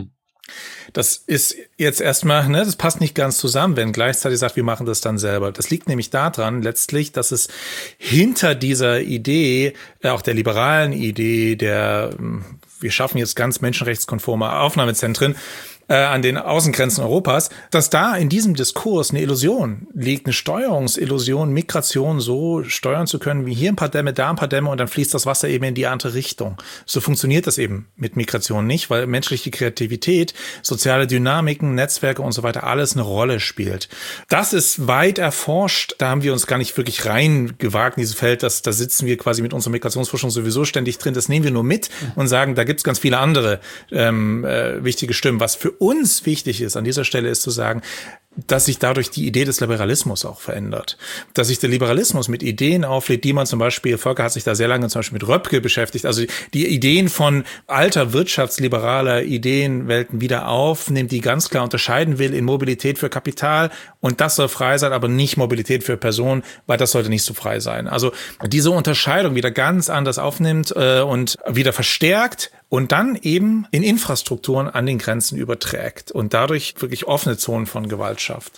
Das ist jetzt erstmal, das passt nicht ganz zusammen, wenn gleichzeitig sagt, wir machen das dann selber. Das liegt nämlich daran letztlich, dass es hinter dieser Idee, auch der liberalen Idee, wir schaffen jetzt ganz menschenrechtskonforme Aufnahmezentren an den Außengrenzen Europas, dass da in diesem Diskurs eine Illusion liegt, eine Steuerungsillusion, Migration so steuern zu können, wie hier ein paar Dämme, da ein paar Dämme und dann fließt das Wasser eben in die andere Richtung. So funktioniert das eben mit Migration nicht, weil menschliche Kreativität, soziale Dynamiken, Netzwerke und so weiter alles eine Rolle spielt. Das ist weit erforscht, da haben wir uns gar nicht wirklich reingewagt in dieses Feld, da sitzen wir quasi mit unserer Migrationsforschung sowieso ständig drin, das nehmen wir nur mit und sagen, da gibt's ganz viele andere wichtige Stimmen. Was für uns wichtig ist an dieser Stelle ist zu sagen, dass sich dadurch die Idee des Liberalismus auch verändert. Dass sich der Liberalismus mit Ideen auflädt, die man zum Beispiel, Volker hat sich da sehr lange zum Beispiel mit Röpke beschäftigt, also die Ideen von alter wirtschaftsliberaler Ideenwelten wieder aufnimmt, die ganz klar unterscheiden will in Mobilität für Kapital und das soll frei sein, aber nicht Mobilität für Personen, weil das sollte nicht so frei sein. Also diese Unterscheidung wieder ganz anders aufnimmt und wieder verstärkt und dann eben in Infrastrukturen an den Grenzen überträgt und dadurch wirklich offene Zonen von Gewalt schafft.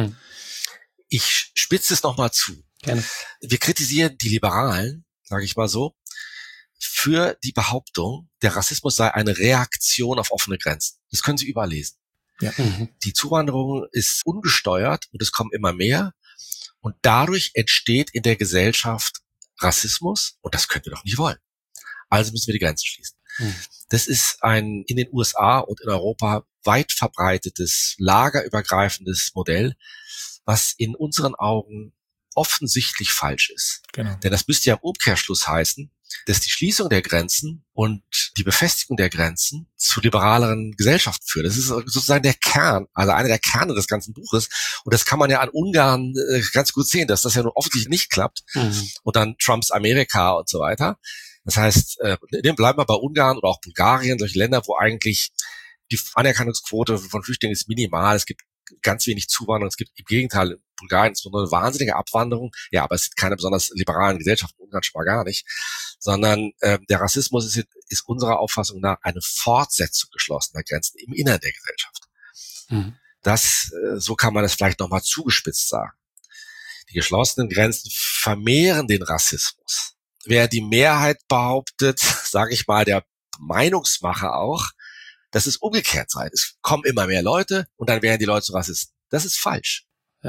Ich spitze es nochmal zu. Gerne. Wir kritisieren die Liberalen, sage ich mal so, für die Behauptung, der Rassismus sei eine Reaktion auf offene Grenzen. Das können Sie überall lesen. Ja. Die Zuwanderung ist ungesteuert und es kommen immer mehr und dadurch entsteht in der Gesellschaft Rassismus und das können wir doch nicht wollen. Also müssen wir die Grenzen schließen. Das ist ein in den USA und in Europa weit verbreitetes, lagerübergreifendes Modell, was in unseren Augen offensichtlich falsch ist. Genau. Denn das müsste ja im Umkehrschluss heißen, dass die Schließung der Grenzen und die Befestigung der Grenzen zu liberaleren Gesellschaften führt. Das ist sozusagen der Kern, also einer der Kerne des ganzen Buches. Und das kann man ja an Ungarn ganz gut sehen, dass das ja nun offensichtlich nicht klappt. Und dann Trumps Amerika und so weiter. Das heißt, bleiben wir bei Ungarn oder auch Bulgarien, solche Länder, wo eigentlich die Anerkennungsquote von Flüchtlingen ist minimal. Es gibt ganz wenig Zuwanderung. Es gibt im Gegenteil, in Bulgarien ist nur eine wahnsinnige Abwanderung. Ja, aber es sind keine besonders liberalen Gesellschaften, Ungarn schon mal gar nicht. Sondern der Rassismus ist unserer Auffassung nach eine Fortsetzung geschlossener Grenzen im Innern der Gesellschaft. So kann man das vielleicht nochmal zugespitzt sagen. Die geschlossenen Grenzen vermehren den Rassismus. Wer die Mehrheit behauptet, sage ich mal, der Meinungsmacher auch, dass es umgekehrt sei. Es kommen immer mehr Leute und dann werden die Leute zu Rassisten. Das ist falsch. Ja.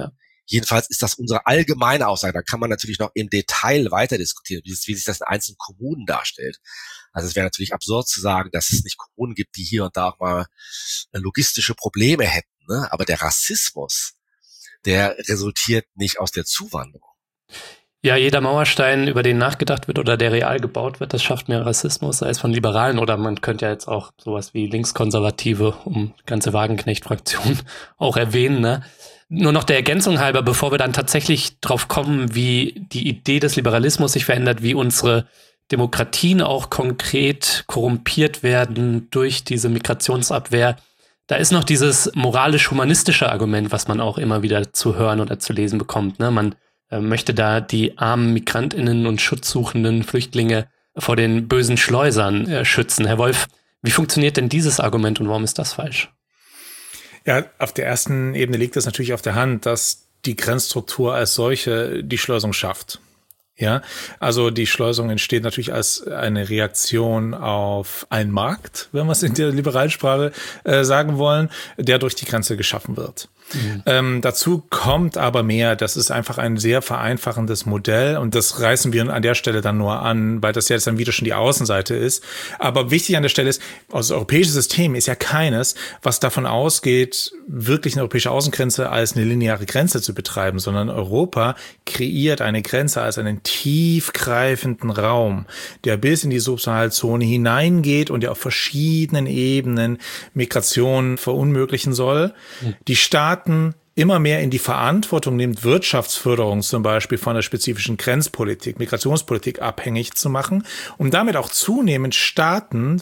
Jedenfalls ist das unsere allgemeine Aussage. Da kann man natürlich noch im Detail weiter diskutieren, wie sich das in einzelnen Kommunen darstellt. Also es wäre natürlich absurd zu sagen, dass es nicht Kommunen gibt, die hier und da auch mal logistische Probleme hätten, ne? Aber der Rassismus, der resultiert nicht aus der Zuwanderung. Ja, jeder Mauerstein, über den nachgedacht wird oder der real gebaut wird, das schafft mehr Rassismus, sei es von Liberalen oder man könnte ja jetzt auch sowas wie Linkskonservative, um ganze Wagenknecht-Fraktion auch erwähnen, ne? Nur noch der Ergänzung halber, bevor wir dann tatsächlich drauf kommen, wie die Idee des Liberalismus sich verändert, wie unsere Demokratien auch konkret korrumpiert werden durch diese Migrationsabwehr. Da ist noch dieses moralisch-humanistische Argument, was man auch immer wieder zu hören oder zu lesen bekommt, ne? Man möchte da die armen MigrantInnen und schutzsuchenden Flüchtlinge vor den bösen Schleusern schützen. Herr Wolf, wie funktioniert denn dieses Argument und warum ist das falsch? Ja, auf der ersten Ebene liegt es natürlich auf der Hand, dass die Grenzstruktur als solche die Schleusung schafft. Ja, also die Schleusung entsteht natürlich als eine Reaktion auf einen Markt, wenn wir es in der liberalen Sprache sagen wollen, der durch die Grenze geschaffen wird. Dazu kommt aber mehr, das ist einfach ein sehr vereinfachendes Modell und das reißen wir an der Stelle dann nur an, weil das jetzt dann wieder schon die Außenseite ist. Aber wichtig an der Stelle ist, das europäische System ist ja keines, was davon ausgeht, wirklich eine europäische Außengrenze als eine lineare Grenze zu betreiben, sondern Europa kreiert eine Grenze als einen tiefgreifenden Raum, der bis in die Subsahelzone hineingeht und der auf verschiedenen Ebenen Migration verunmöglichen soll. Die Staaten immer mehr in die Verantwortung nimmt, Wirtschaftsförderung zum Beispiel von der spezifischen Grenzpolitik, Migrationspolitik abhängig zu machen, um damit auch zunehmend Staaten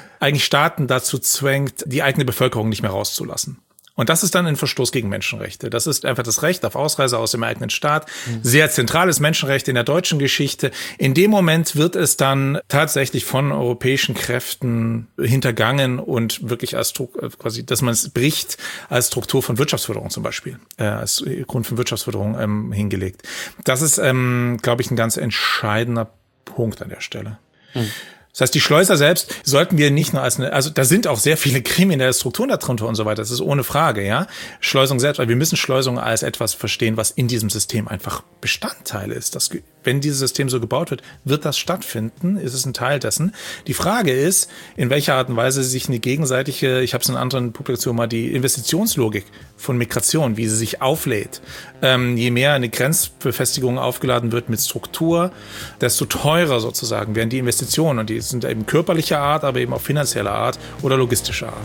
dazu zwängt, die eigene Bevölkerung nicht mehr rauszulassen. Und das ist dann ein Verstoß gegen Menschenrechte. Das ist einfach das Recht auf Ausreise aus dem eigenen Staat. Sehr zentrales Menschenrecht in der deutschen Geschichte. In dem Moment wird es dann tatsächlich von europäischen Kräften hintergangen und wirklich als quasi, dass man es bricht, als Struktur von Wirtschaftsförderung zum Beispiel, als Grund von Wirtschaftsförderung hingelegt. Das ist, glaube ich, ein ganz entscheidender Punkt an der Stelle. Das heißt, die Schleuser selbst sollten wir nicht nur also da sind auch sehr viele kriminelle Strukturen darunter und so weiter, das ist ohne Frage, ja. Schleusung selbst, weil wir müssen Schleusung als etwas verstehen, was in diesem System einfach Bestandteil ist. Wenn dieses System so gebaut wird das stattfinden, ist es ein Teil dessen. Die Frage ist, in welcher Art und Weise sich eine gegenseitige, ich habe es in anderen Publikationen mal, die Investitionslogik von Migration, wie sie sich auflädt. Je mehr eine Grenzbefestigung aufgeladen wird mit Struktur, desto teurer sozusagen werden die Investitionen. Und die sind eben körperlicher Art, aber eben auch finanzieller Art oder logistischer Art.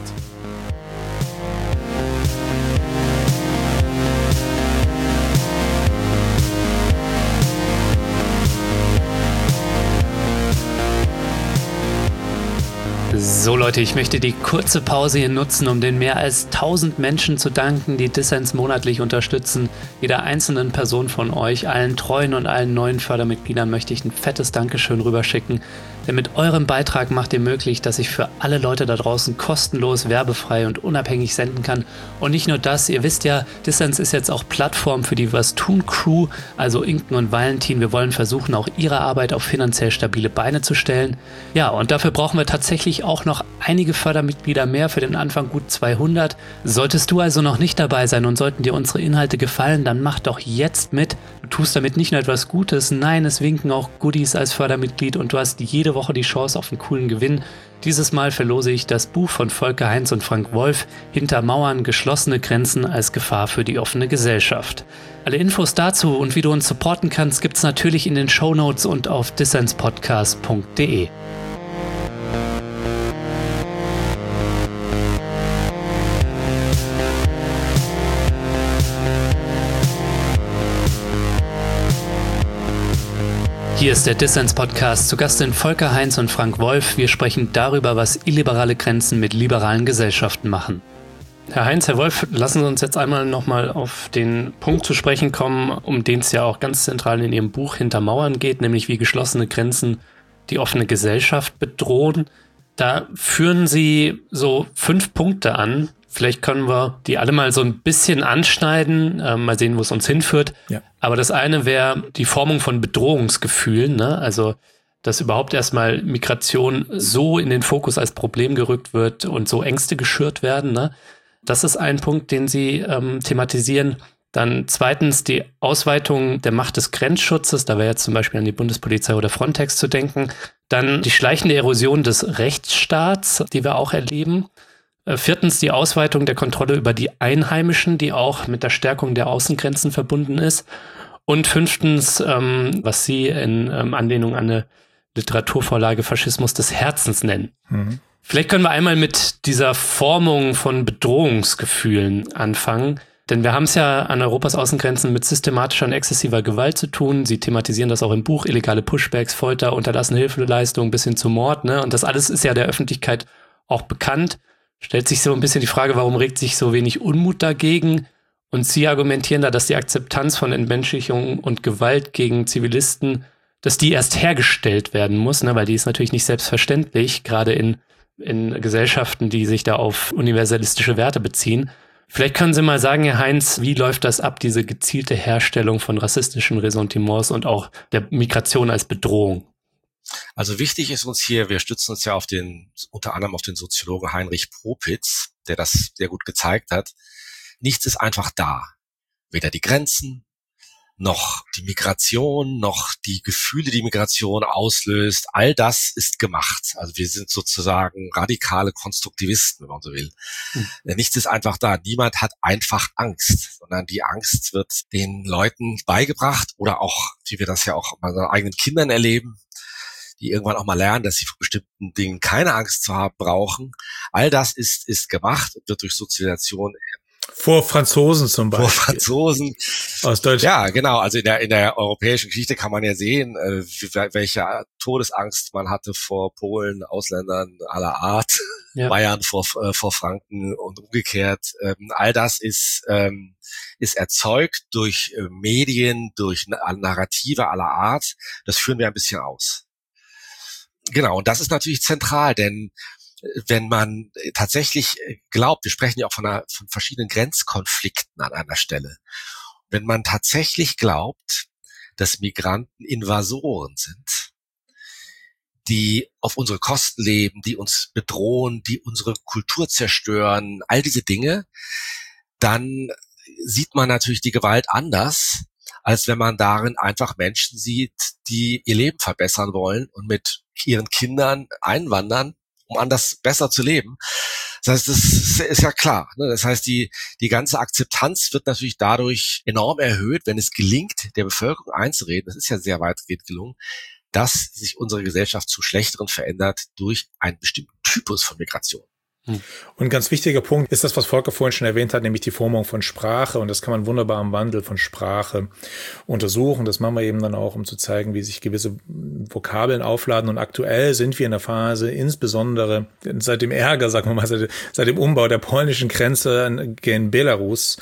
So Leute, ich möchte die kurze Pause hier nutzen, um den mehr als 1000 Menschen zu danken, die Dissens monatlich unterstützen. Jeder einzelnen Person von euch, allen treuen und allen neuen Fördermitgliedern möchte ich ein fettes Dankeschön rüberschicken. Denn mit eurem Beitrag macht ihr möglich, dass ich für alle Leute da draußen kostenlos, werbefrei und unabhängig senden kann. Und nicht nur das, ihr wisst ja, Dissens ist jetzt auch Plattform für die Was tun Crew, also Inken und Valentin. Wir wollen versuchen, auch ihre Arbeit auf finanziell stabile Beine zu stellen. Ja, und dafür brauchen wir tatsächlich auch noch einige Fördermitglieder mehr, für den Anfang gut 200. Solltest du also noch nicht dabei sein und sollten dir unsere Inhalte gefallen, dann mach doch jetzt mit. Du tust damit nicht nur etwas Gutes, nein, es winken auch Goodies als Fördermitglied und du hast jede Woche die Chance auf einen coolen Gewinn. Dieses Mal verlose ich das Buch von Volker Heinz und Frank Wolf, Hinter Mauern, geschlossene Grenzen als Gefahr für die offene Gesellschaft. Alle Infos dazu und wie du uns supporten kannst, gibt's natürlich in den Shownotes und auf dissenspodcast.de. Hier ist der Dissens-Podcast. Zu Gast sind Volker Heinz und Frank Wolf. Wir sprechen darüber, was illiberale Grenzen mit liberalen Gesellschaften machen. Herr Heinz, Herr Wolf, lassen Sie uns jetzt einmal nochmal auf den Punkt zu sprechen kommen, um den es ja auch ganz zentral in Ihrem Buch Hinter Mauern geht, nämlich wie geschlossene Grenzen die offene Gesellschaft bedrohen. Da führen Sie so 5 Punkte an. Vielleicht können wir die alle mal so ein bisschen anschneiden, mal sehen, wo es uns hinführt. Ja. Aber das eine wäre die Formung von Bedrohungsgefühlen, ne? Also, dass überhaupt erstmal Migration so in den Fokus als Problem gerückt wird und so Ängste geschürt werden, ne? Das ist ein Punkt, den Sie thematisieren. Dann zweitens die Ausweitung der Macht des Grenzschutzes, da wäre jetzt zum Beispiel an die Bundespolizei oder Frontex zu denken. Dann die schleichende Erosion des Rechtsstaats, die wir auch erleben. Viertens die Ausweitung der Kontrolle über die Einheimischen, die auch mit der Stärkung der Außengrenzen verbunden ist. Und fünftens, was Sie in Anlehnung an eine Literaturvorlage Faschismus des Herzens nennen. Mhm. Vielleicht können wir einmal mit dieser Formung von Bedrohungsgefühlen anfangen. Denn wir haben es ja an Europas Außengrenzen mit systematischer und exzessiver Gewalt zu tun. Sie thematisieren das auch im Buch, illegale Pushbacks, Folter, unterlassene Hilfeleistung bis hin zu Mord. Ne? Und das alles ist ja der Öffentlichkeit auch bekannt. Stellt sich so ein bisschen die Frage, warum regt sich so wenig Unmut dagegen? Und Sie argumentieren da, dass die Akzeptanz von Entmenschlichung und Gewalt gegen Zivilisten, dass die erst hergestellt werden muss, ne? Weil die ist natürlich nicht selbstverständlich, gerade in Gesellschaften, die sich da auf universalistische Werte beziehen. Vielleicht können Sie mal sagen, Herr Heinz, wie läuft das ab, diese gezielte Herstellung von rassistischen Ressentiments und auch der Migration als Bedrohung? Also wichtig ist uns hier, wir stützen uns ja unter anderem auf den Soziologen Heinrich Propitz, der das sehr gut gezeigt hat. Nichts ist einfach da. Weder die Grenzen, noch die Migration, noch die Gefühle, die Migration auslöst. All das ist gemacht. Also wir sind sozusagen radikale Konstruktivisten, wenn man so will. Nichts ist einfach da. Niemand hat einfach Angst, sondern die Angst wird den Leuten beigebracht oder auch, wie wir das ja auch bei unseren eigenen Kindern erleben, die irgendwann auch mal lernen, dass sie vor bestimmten Dingen keine Angst zu haben brauchen. All das ist gemacht und wird durch Sozialisation vor Franzosen zum Beispiel. Vor Franzosen. Aus Deutschland. Ja, genau. Also in der europäischen Geschichte kann man ja sehen, welche Todesangst man hatte vor Polen, Ausländern aller Art, ja. Bayern vor Franken und umgekehrt. All das ist erzeugt durch Medien, durch Narrative aller Art. Das führen wir ein bisschen aus. Genau. Und das ist natürlich zentral, denn wenn man tatsächlich glaubt, wir sprechen ja auch von verschiedenen Grenzkonflikten an einer Stelle, wenn man tatsächlich glaubt, dass Migranten Invasoren sind, die auf unsere Kosten leben, die uns bedrohen, die unsere Kultur zerstören, all diese Dinge, dann sieht man natürlich die Gewalt anders, als wenn man darin einfach Menschen sieht, die ihr Leben verbessern wollen und mit ihren Kindern einwandern, um anders besser zu leben. Das heißt, das ist ja klar. Ne? Das heißt, die ganze Akzeptanz wird natürlich dadurch enorm erhöht, wenn es gelingt, der Bevölkerung einzureden, das ist ja sehr weitgehend gelungen, dass sich unsere Gesellschaft zu Schlechteren verändert durch einen bestimmten Typus von Migration. Und ein ganz wichtiger Punkt ist das, was Volker vorhin schon erwähnt hat, nämlich die Formung von Sprache. Und das kann man wunderbar am Wandel von Sprache untersuchen. Das machen wir eben dann auch, um zu zeigen, wie sich gewisse Vokabeln aufladen. Und aktuell sind wir in der Phase, insbesondere seit dem Ärger, sagen wir mal, seit dem Umbau der polnischen Grenze gegen Belarus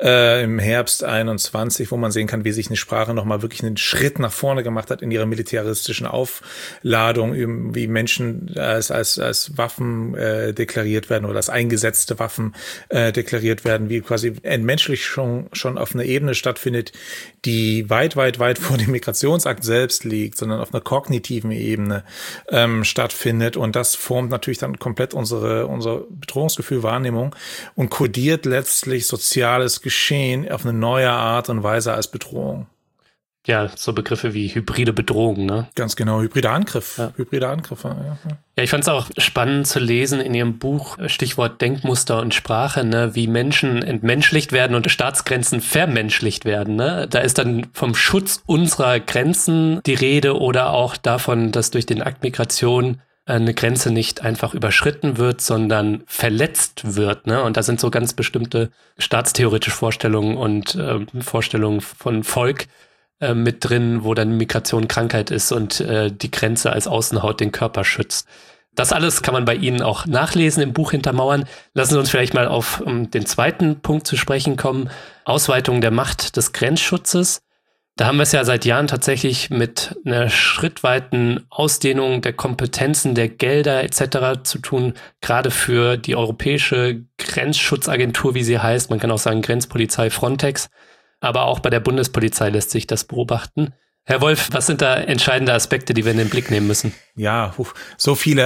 im Herbst 21, wo man sehen kann, wie sich eine Sprache nochmal wirklich einen Schritt nach vorne gemacht hat in ihrer militaristischen Aufladung, wie Menschen als Waffen deklariert werden oder als eingesetzte Waffen deklariert werden, wie quasi Entmenschlichung schon auf einer Ebene stattfindet, die weit, weit, weit vor dem Migrationsakt selbst liegt, sondern auf einer kognitiven Ebene stattfindet. Und das formt natürlich dann komplett unser Bedrohungsgefühl, Wahrnehmung und kodiert letztlich soziales Geschehen auf eine neue Art und Weise als Bedrohung. Ja, so Begriffe wie hybride Bedrohung, ne? Ganz genau, hybrider Angriff. Ja. Hybride Angriffe, ja. Ja, ich fand es auch spannend zu lesen in Ihrem Buch, Stichwort Denkmuster und Sprache, ne, wie Menschen entmenschlicht werden und Staatsgrenzen vermenschlicht werden, ne? Da ist dann vom Schutz unserer Grenzen die Rede oder auch davon, dass durch den Akt Migration eine Grenze nicht einfach überschritten wird, sondern verletzt wird, ne? Und da sind so ganz bestimmte staatstheoretische Vorstellungen und Vorstellungen von Volk mit drin, wo dann Migration Krankheit ist und die Grenze als Außenhaut den Körper schützt. Das alles kann man bei Ihnen auch nachlesen im Buch Hintermauern. Lassen Sie uns vielleicht mal auf den zweiten Punkt zu sprechen kommen. Ausweitung der Macht des Grenzschutzes. Da haben wir es ja seit Jahren tatsächlich mit einer schrittweiten Ausdehnung der Kompetenzen, der Gelder etc. zu tun, gerade für die Europäische Grenzschutzagentur, wie sie heißt. Man kann auch sagen Grenzpolizei Frontex. Aber auch bei der Bundespolizei lässt sich das beobachten. Herr Wolf, was sind da entscheidende Aspekte, die wir in den Blick nehmen müssen? Ja, so viele.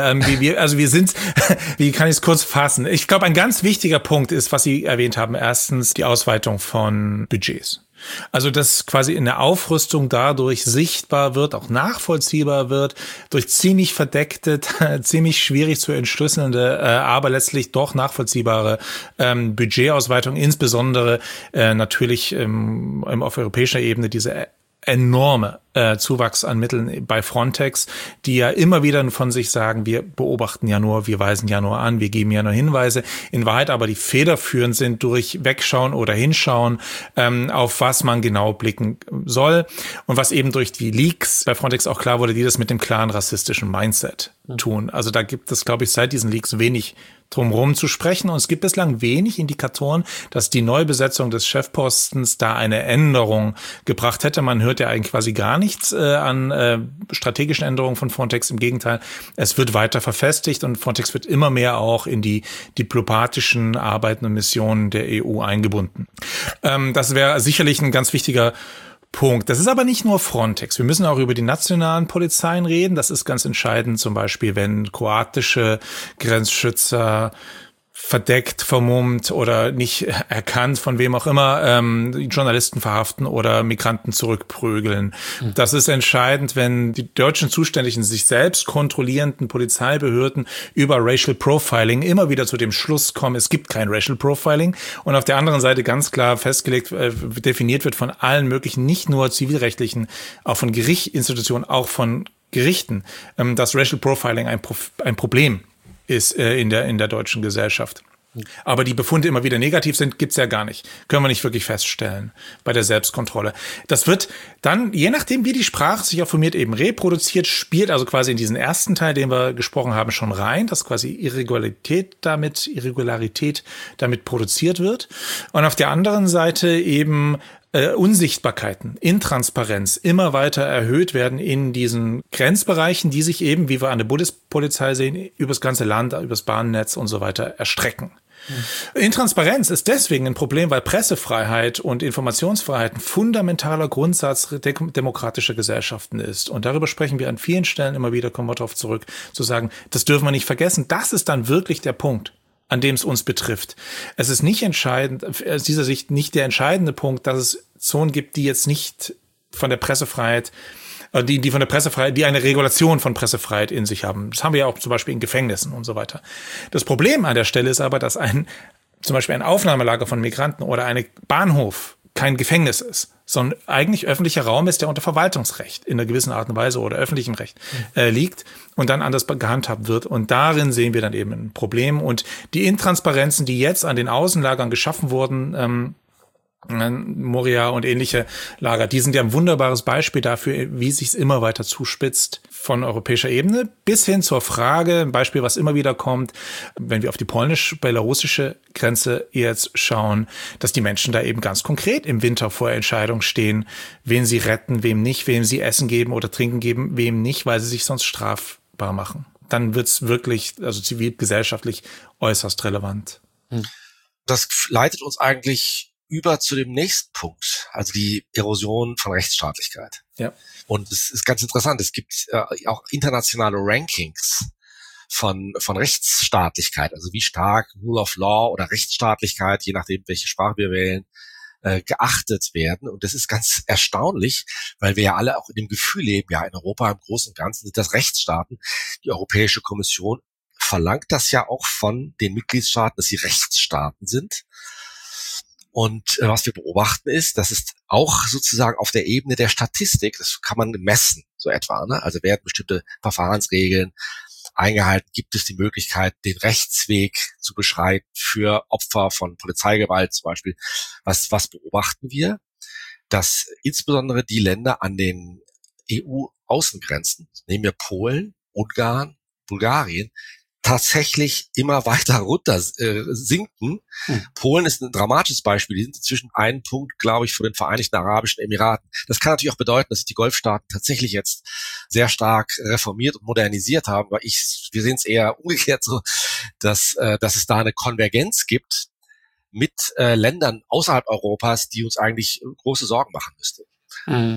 Wie kann ich es kurz fassen? Ich glaube, ein ganz wichtiger Punkt ist, was Sie erwähnt haben. Erstens die Ausweitung von Budgets. Also, dass quasi in der Aufrüstung dadurch sichtbar wird, auch nachvollziehbar wird, durch ziemlich verdeckte, ziemlich schwierig zu entschlüsselnde, aber letztlich doch nachvollziehbare Budgetausweitung, insbesondere natürlich auf europäischer Ebene diese enorme Zuwachs an Mitteln bei Frontex, die ja immer wieder von sich sagen, wir beobachten ja nur, wir weisen ja nur an, wir geben ja nur Hinweise, in Wahrheit aber die federführend sind durch Wegschauen oder Hinschauen, auf was man genau blicken soll und was eben durch die Leaks bei Frontex auch klar wurde, die das mit dem klaren rassistischen Mindset tun. Also da gibt es, glaube ich, seit diesen Leaks wenig drumherum zu sprechen. Und es gibt bislang wenig Indikatoren, dass die Neubesetzung des Chefpostens da eine Änderung gebracht hätte. Man hört ja eigentlich quasi gar nichts an strategischen Änderungen von Frontex. Im Gegenteil, es wird weiter verfestigt und Frontex wird immer mehr auch in die diplomatischen Arbeiten und Missionen der EU eingebunden. Das wäre sicherlich ein ganz wichtiger Punkt. Das ist aber nicht nur Frontex. Wir müssen auch über die nationalen Polizeien reden. Das ist ganz entscheidend, zum Beispiel, wenn kroatische Grenzschützer verdeckt, vermummt oder nicht erkannt, von wem auch immer, Journalisten verhaften oder Migranten zurückprügeln. Das ist entscheidend, wenn die deutschen Zuständigen sich selbst kontrollierenden Polizeibehörden über Racial Profiling immer wieder zu dem Schluss kommen, es gibt kein Racial Profiling und auf der anderen Seite ganz klar festgelegt, definiert wird von allen möglichen, nicht nur zivilrechtlichen, auch von Gerichtsinstitutionen, auch von Gerichten, dass Racial Profiling ein Problem ist in der deutschen Gesellschaft. Aber die Befunde immer wieder negativ sind, gibt's ja gar nicht. Können wir nicht wirklich feststellen bei der Selbstkontrolle. Das wird dann, je nachdem wie die Sprache sich auch formiert, eben reproduziert, spielt also quasi in diesen ersten Teil, den wir gesprochen haben, schon rein, dass quasi Irregularität damit produziert wird. Und auf der anderen Seite eben Unsichtbarkeiten, Intransparenz immer weiter erhöht werden in diesen Grenzbereichen, die sich eben, wie wir an der Bundespolizei sehen, übers ganze Land, übers Bahnnetz und so weiter erstrecken. Intransparenz ist deswegen ein Problem, weil Pressefreiheit und Informationsfreiheit ein fundamentaler Grundsatz demokratischer Gesellschaften ist. Und darüber sprechen wir an vielen Stellen immer wieder, kommen wir darauf zurück, zu sagen, das dürfen wir nicht vergessen. Das ist dann wirklich der Punkt, an dem es uns betrifft. Es ist nicht entscheidend, aus dieser Sicht nicht der entscheidende Punkt, dass es Zonen gibt, die jetzt nicht von der Pressefreiheit, die von der Pressefreiheit, die eine Regulation von Pressefreiheit in sich haben. Das haben wir ja auch zum Beispiel in Gefängnissen und so weiter. Das Problem an der Stelle ist aber, dass zum Beispiel ein Aufnahmelager von Migranten oder ein Bahnhof kein Gefängnis ist, sondern eigentlich öffentlicher Raum ist, der unter Verwaltungsrecht in einer gewissen Art und Weise oder öffentlichem Recht liegt und dann anders gehandhabt wird. Und darin sehen wir dann eben ein Problem. Und die Intransparenzen, die jetzt an den Außenlagern geschaffen wurden, Moria und ähnliche Lager, die sind ja ein wunderbares Beispiel dafür, wie sich es immer weiter zuspitzt von europäischer Ebene bis hin zur Frage, ein Beispiel, was immer wieder kommt, wenn wir auf die polnisch-belarussische Grenze jetzt schauen, dass die Menschen da eben ganz konkret im Winter vor Entscheidungen stehen, wen sie retten, wem nicht, wem sie Essen geben oder Trinken geben, wem nicht, weil sie sich sonst strafbar machen. Dann wird's wirklich, also zivilgesellschaftlich äußerst relevant. Das leitet uns eigentlich über zu dem nächsten Punkt, also die Erosion von Rechtsstaatlichkeit. Ja. Und es ist ganz interessant, es gibt auch internationale Rankings von Rechtsstaatlichkeit, also wie stark Rule of Law oder Rechtsstaatlichkeit, je nachdem, welche Sprache wir wählen, geachtet werden. Und das ist ganz erstaunlich, weil wir ja alle auch in dem Gefühl leben, ja, in Europa im Großen und Ganzen sind das Rechtsstaaten. Die Europäische Kommission verlangt das ja auch von den Mitgliedstaaten, dass sie Rechtsstaaten sind. Und was wir beobachten ist, dass es auch sozusagen auf der Ebene der Statistik, das kann man messen, so etwa, ne? Also werden bestimmte Verfahrensregeln eingehalten, gibt es die Möglichkeit, den Rechtsweg zu beschreiten für Opfer von Polizeigewalt zum Beispiel. Was beobachten wir? Dass insbesondere die Länder an den EU-Außengrenzen, nehmen wir Polen, Ungarn, Bulgarien, tatsächlich immer weiter runter sinken. Polen ist ein dramatisches Beispiel. Die sind inzwischen einen Punkt, glaube ich, vor den Vereinigten Arabischen Emiraten. Das kann natürlich auch bedeuten, dass sich die Golfstaaten tatsächlich jetzt sehr stark reformiert und modernisiert haben, weil wir sehen es eher umgekehrt so, dass es da eine Konvergenz gibt mit Ländern außerhalb Europas, die uns eigentlich große Sorgen machen müsste.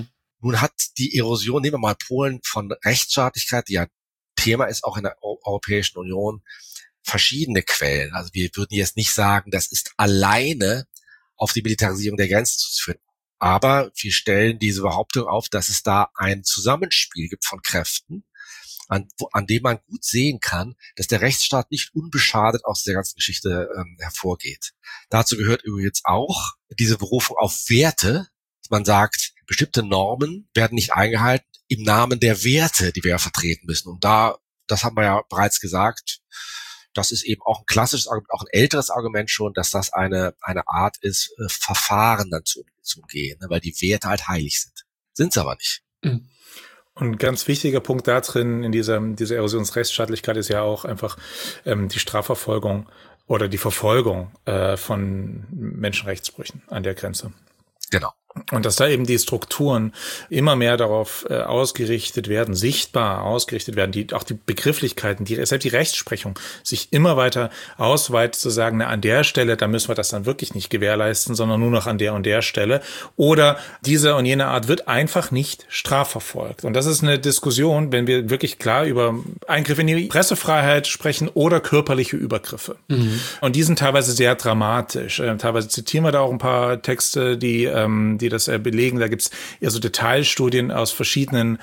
Nun hat die Erosion, nehmen wir mal Polen, von Rechtsstaatlichkeit, die ja Thema ist auch in der Europäischen Union, verschiedene Quellen. Also wir würden jetzt nicht sagen, das ist alleine auf die Militarisierung der Grenzen zuzuführen. Aber wir stellen diese Behauptung auf, dass es da ein Zusammenspiel gibt von Kräften, an dem man gut sehen kann, dass der Rechtsstaat nicht unbeschadet aus der ganzen Geschichte hervorgeht. Dazu gehört übrigens auch diese Berufung auf Werte. Man sagt, bestimmte Normen werden nicht eingehalten im Namen der Werte, die wir ja vertreten müssen. Und das haben wir ja bereits gesagt, das ist eben auch ein klassisches Argument, auch ein älteres Argument schon, dass das eine Art ist, Verfahren dann zu umgehen, weil die Werte halt heilig sind. Sind sie aber nicht. Und ein ganz wichtiger Punkt da drin in dieser Erosionsrechtsstaatlichkeit ist ja auch einfach die Strafverfolgung oder die Verfolgung von Menschenrechtsbrüchen an der Grenze. Genau. Und dass da eben die Strukturen immer mehr darauf ausgerichtet werden, sichtbar ausgerichtet werden, auch die Begrifflichkeiten, selbst die Rechtsprechung sich immer weiter ausweitet, zu sagen, an der Stelle, da müssen wir das dann wirklich nicht gewährleisten, sondern nur noch an der und der Stelle. Oder diese und jene Art wird einfach nicht strafverfolgt. Und das ist eine Diskussion, wenn wir wirklich klar über Eingriffe in die Pressefreiheit sprechen oder körperliche Übergriffe. Mhm. Und die sind teilweise sehr dramatisch. Teilweise zitieren wir da auch ein paar Texte, die das belegen. Da gibt's eher so Detailstudien aus verschiedenen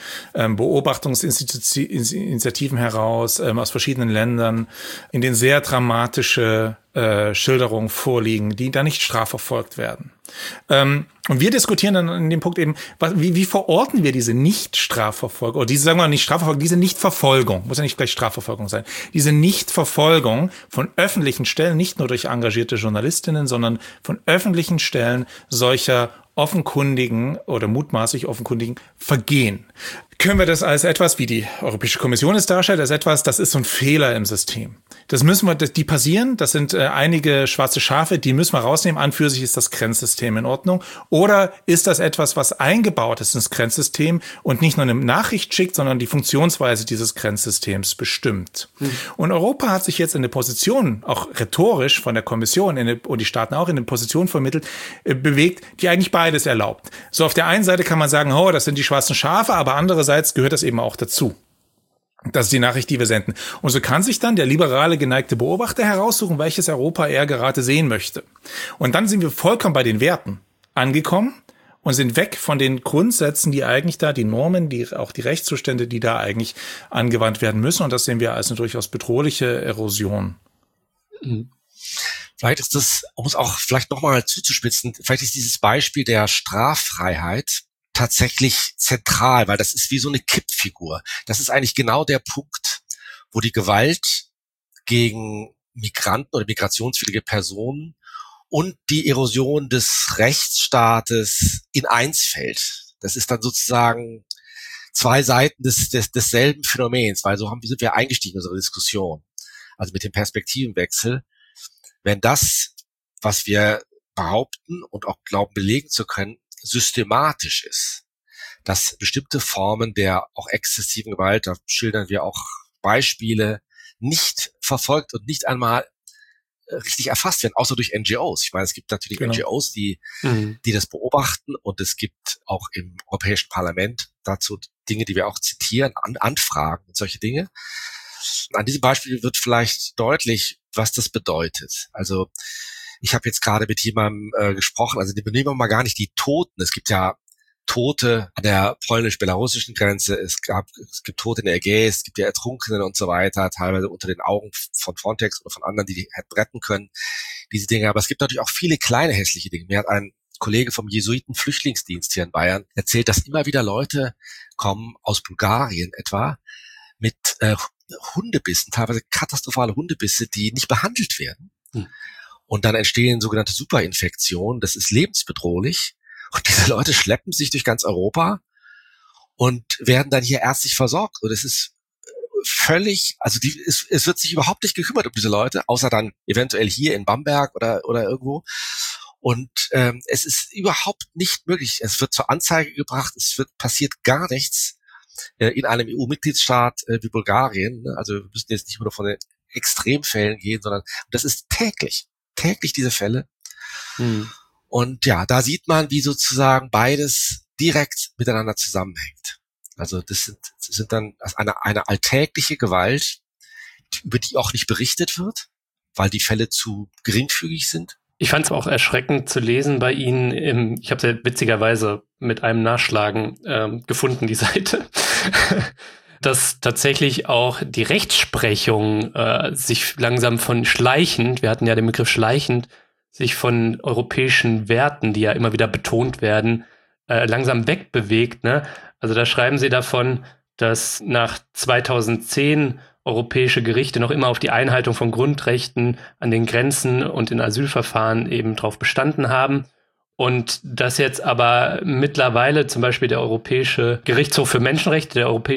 Beobachtungsinitiativen heraus, aus verschiedenen Ländern, in denen sehr dramatische Schilderungen vorliegen, die da nicht strafverfolgt werden. Und wir diskutieren dann in dem Punkt eben, wie verorten wir diese Nicht-Strafverfolgung, oder diese, sagen wir mal nicht Strafverfolgung, diese Nicht-Verfolgung, muss ja nicht gleich Strafverfolgung sein, diese Nicht-Verfolgung von öffentlichen Stellen, nicht nur durch engagierte Journalistinnen, sondern von öffentlichen Stellen solcher offenkundigen oder mutmaßlich offenkundigen Vergehen. Können wir das als etwas, wie die Europäische Kommission es darstellt, als etwas, das ist so ein Fehler im System. Die passieren, das sind einige schwarze Schafe, die müssen wir rausnehmen, an für sich ist das Grenzsystem in Ordnung. Oder ist das etwas, was eingebaut ist ins Grenzsystem und nicht nur eine Nachricht schickt, sondern die Funktionsweise dieses Grenzsystems bestimmt. Und Europa hat sich jetzt in eine Position, auch rhetorisch von der Kommission und die Staaten auch in eine Position bewegt, die eigentlich beides erlaubt. So, auf der einen Seite kann man sagen, oh, das sind die schwarzen Schafe, aber andererseits gehört das eben auch dazu. Das ist die Nachricht, die wir senden. Und so kann sich dann der liberale, geneigte Beobachter heraussuchen, welches Europa er gerade sehen möchte. Und dann sind wir vollkommen bei den Werten angekommen und sind weg von den Grundsätzen, die eigentlich da, die Normen, auch die Rechtszustände, die da eigentlich angewandt werden müssen. Und das sehen wir als eine durchaus bedrohliche Erosion. Vielleicht ist das, um es auch vielleicht nochmal zuzuspitzen, vielleicht ist dieses Beispiel der Straffreiheit tatsächlich zentral, weil das ist wie so eine Kippfigur. Das ist eigentlich genau der Punkt, wo die Gewalt gegen Migranten oder migrationswillige Personen und die Erosion des Rechtsstaates in eins fällt. Das ist dann sozusagen zwei Seiten desselben Phänomens, weil sind wir eingestiegen in unsere Diskussion. Also mit dem Perspektivenwechsel. Wenn das, was wir behaupten und auch glauben belegen zu können, systematisch ist, dass bestimmte Formen der auch exzessiven Gewalt, da schildern wir auch Beispiele, nicht verfolgt und nicht einmal richtig erfasst werden, außer durch NGOs. Ich meine, es gibt natürlich NGOs, die das beobachten, und es gibt auch im Europäischen Parlament dazu Dinge, die wir auch zitieren, Anfragen und solche Dinge. An diesem Beispiel wird vielleicht deutlich, was das bedeutet. Also ich habe jetzt gerade mit jemandem gesprochen, also nehmen wir mal gar nicht die Toten. Es gibt ja Tote an der polnisch-belarussischen Grenze, es gibt Tote in der Ägäis, es gibt ja Ertrunkene und so weiter, teilweise unter den Augen von Frontex oder von anderen, die hätten retten können, diese Dinge. Aber es gibt natürlich auch viele kleine hässliche Dinge. Mir hat ein Kollege vom Jesuiten-Flüchtlingsdienst hier in Bayern erzählt, dass immer wieder Leute kommen, aus Bulgarien etwa, mit Hundebissen, teilweise katastrophale Hundebisse, die nicht behandelt werden. Und dann entstehen sogenannte Superinfektionen. Das ist lebensbedrohlich. Und diese Leute schleppen sich durch ganz Europa und werden dann hier ärztlich versorgt. Und es ist völlig, also es wird sich überhaupt nicht gekümmert um diese Leute, außer dann eventuell hier in Bamberg oder irgendwo. Und es ist überhaupt nicht möglich. Es wird zur Anzeige gebracht, passiert gar nichts in einem EU-Mitgliedsstaat wie Bulgarien. Also wir müssen jetzt nicht nur von den Extremfällen gehen, sondern das ist täglich diese Fälle. Und ja, da sieht man, wie sozusagen beides direkt miteinander zusammenhängt. Also das sind dann eine alltägliche Gewalt, über die auch nicht berichtet wird, weil die Fälle zu geringfügig sind. Ich fand es auch erschreckend zu lesen bei Ihnen. Ich habe es ja witzigerweise mit einem Nachschlagen gefunden, die Seite, dass tatsächlich auch die Rechtsprechung sich langsam von schleichend, wir hatten ja den Begriff schleichend, sich von europäischen Werten, die ja immer wieder betont werden, langsam wegbewegt. Ne? Also da schreiben Sie davon, dass nach 2010 europäische Gerichte noch immer auf die Einhaltung von Grundrechten an den Grenzen und in Asylverfahren eben drauf bestanden haben. Und dass jetzt aber mittlerweile zum Beispiel der Europäische Gerichtshof für Menschenrechte,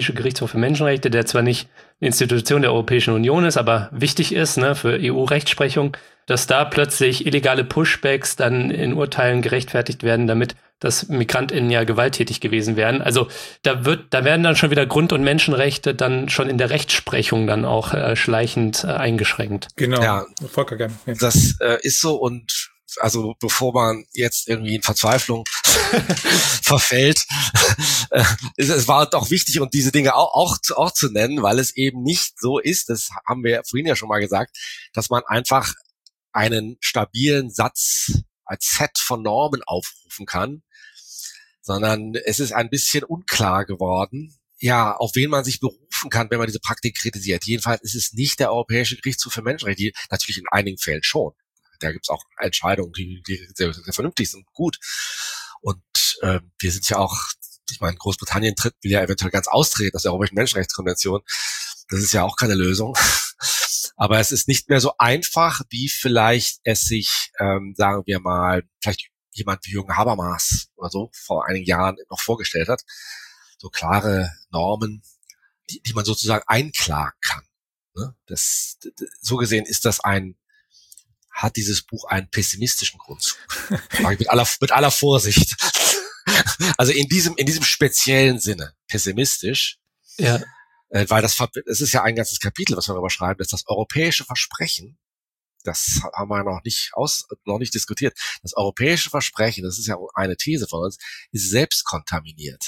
der zwar nicht eine Institution der Europäischen Union ist, aber wichtig ist, ne, für EU-Rechtsprechung, dass da plötzlich illegale Pushbacks dann in Urteilen gerechtfertigt werden, damit dass MigrantInnen ja gewalttätig gewesen wären. Also da werden dann schon wieder Grund- und Menschenrechte dann schon in der Rechtsprechung dann auch schleichend eingeschränkt. Genau, ja, Volker gern. Ja. Das ist so, und also bevor man jetzt irgendwie in Verzweiflung verfällt, es war doch wichtig, und diese Dinge auch zu nennen, weil es eben nicht so ist, das haben wir vorhin ja schon mal gesagt, dass man einfach einen stabilen Satz als Set von Normen aufrufen kann, sondern es ist ein bisschen unklar geworden, ja, auf wen man sich berufen kann, wenn man diese Praktik kritisiert. Jedenfalls ist es nicht der Europäische Gerichtshof für Menschenrechte, natürlich in einigen Fällen schon. Da gibt's auch Entscheidungen, die sehr, sehr vernünftig sind, gut. Und wir sind ja auch, ich meine, Großbritannien will ja eventuell ganz austreten aus der Europäischen Menschenrechtskonvention. Das ist ja auch keine Lösung. Aber es ist nicht mehr so einfach, wie vielleicht es sich, sagen wir mal, vielleicht jemand wie Jürgen Habermas oder so vor einigen Jahren noch vorgestellt hat. So klare Normen, die man sozusagen einklagen kann. Ne? So gesehen ist das hat dieses Buch einen pessimistischen Grundzug. mit aller Vorsicht. Also in diesem speziellen Sinne pessimistisch. Ja. Weil es ist ja ein ganzes Kapitel, was wir darüber schreiben, dass das europäische Versprechen, das haben wir noch nicht diskutiert. Das europäische Versprechen, das ist ja eine These von uns, ist selbst kontaminiert.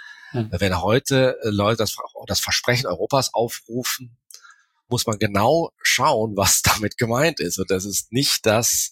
Wenn heute Leute das Versprechen Europas aufrufen, muss man genau schauen, was damit gemeint ist. Und das ist nicht das,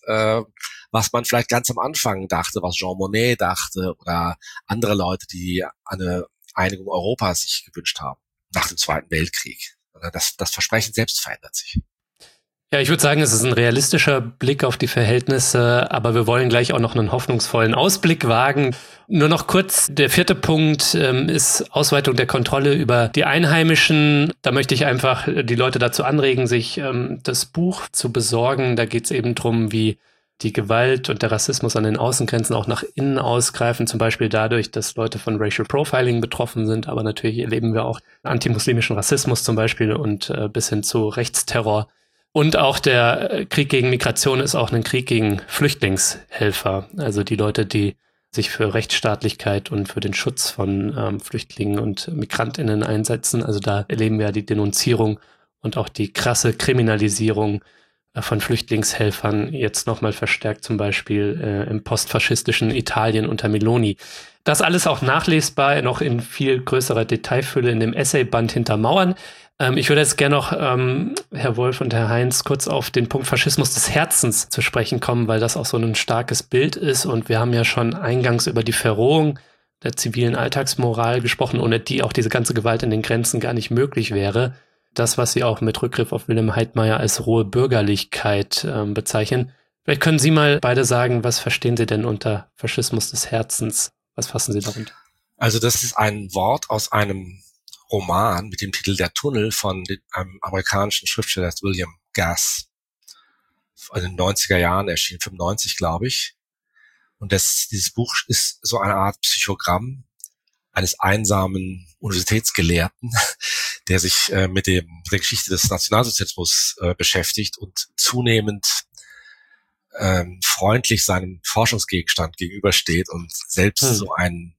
was man vielleicht ganz am Anfang dachte, was Jean Monnet dachte oder andere Leute, die eine Einigung Europas sich gewünscht haben nach dem Zweiten Weltkrieg. Das Versprechen selbst verändert sich. Ja, ich würde sagen, es ist ein realistischer Blick auf die Verhältnisse, aber wir wollen gleich auch noch einen hoffnungsvollen Ausblick wagen. Nur noch kurz, der 4. Punkt ist Ausweitung der Kontrolle über die Einheimischen. Da möchte ich einfach die Leute dazu anregen, sich das Buch zu besorgen. Da geht es eben drum, wie die Gewalt und der Rassismus an den Außengrenzen auch nach innen ausgreifen, zum Beispiel dadurch, dass Leute von Racial Profiling betroffen sind, aber natürlich erleben wir auch antimuslimischen Rassismus zum Beispiel und bis hin zu Rechtsterror. Und auch der Krieg gegen Migration ist auch ein Krieg gegen Flüchtlingshelfer, also die Leute, die sich für Rechtsstaatlichkeit und für den Schutz von Flüchtlingen und MigrantInnen einsetzen. Also da erleben wir die Denunzierung und auch die krasse Kriminalisierung von Flüchtlingshelfern, jetzt nochmal verstärkt zum Beispiel im postfaschistischen Italien unter Meloni. Das alles auch nachlesbar, noch in viel größerer Detailfülle in dem Essayband Hintermauern. Ich würde jetzt gerne noch, Herr Wolf und Herr Heinz, kurz auf den Punkt Faschismus des Herzens zu sprechen kommen, weil das auch so ein starkes Bild ist. Und wir haben ja schon eingangs über die Verrohung der zivilen Alltagsmoral gesprochen, ohne die auch diese ganze Gewalt in den Grenzen gar nicht möglich wäre. Das, was Sie auch mit Rückgriff auf Wilhelm Heidmeier als rohe Bürgerlichkeit bezeichnen. Vielleicht können Sie mal beide sagen, was verstehen Sie denn unter Faschismus des Herzens? Was fassen Sie darunter? Also das ist ein Wort aus einem Roman mit dem Titel Der Tunnel von einem amerikanischen Schriftsteller William Gass. In den 90er Jahren erschienen, 95, glaube ich. Und dieses Buch ist so eine Art Psychogramm eines einsamen Universitätsgelehrten, der sich mit der Geschichte des Nationalsozialismus beschäftigt und zunehmend freundlich seinem Forschungsgegenstand gegenübersteht und selbst so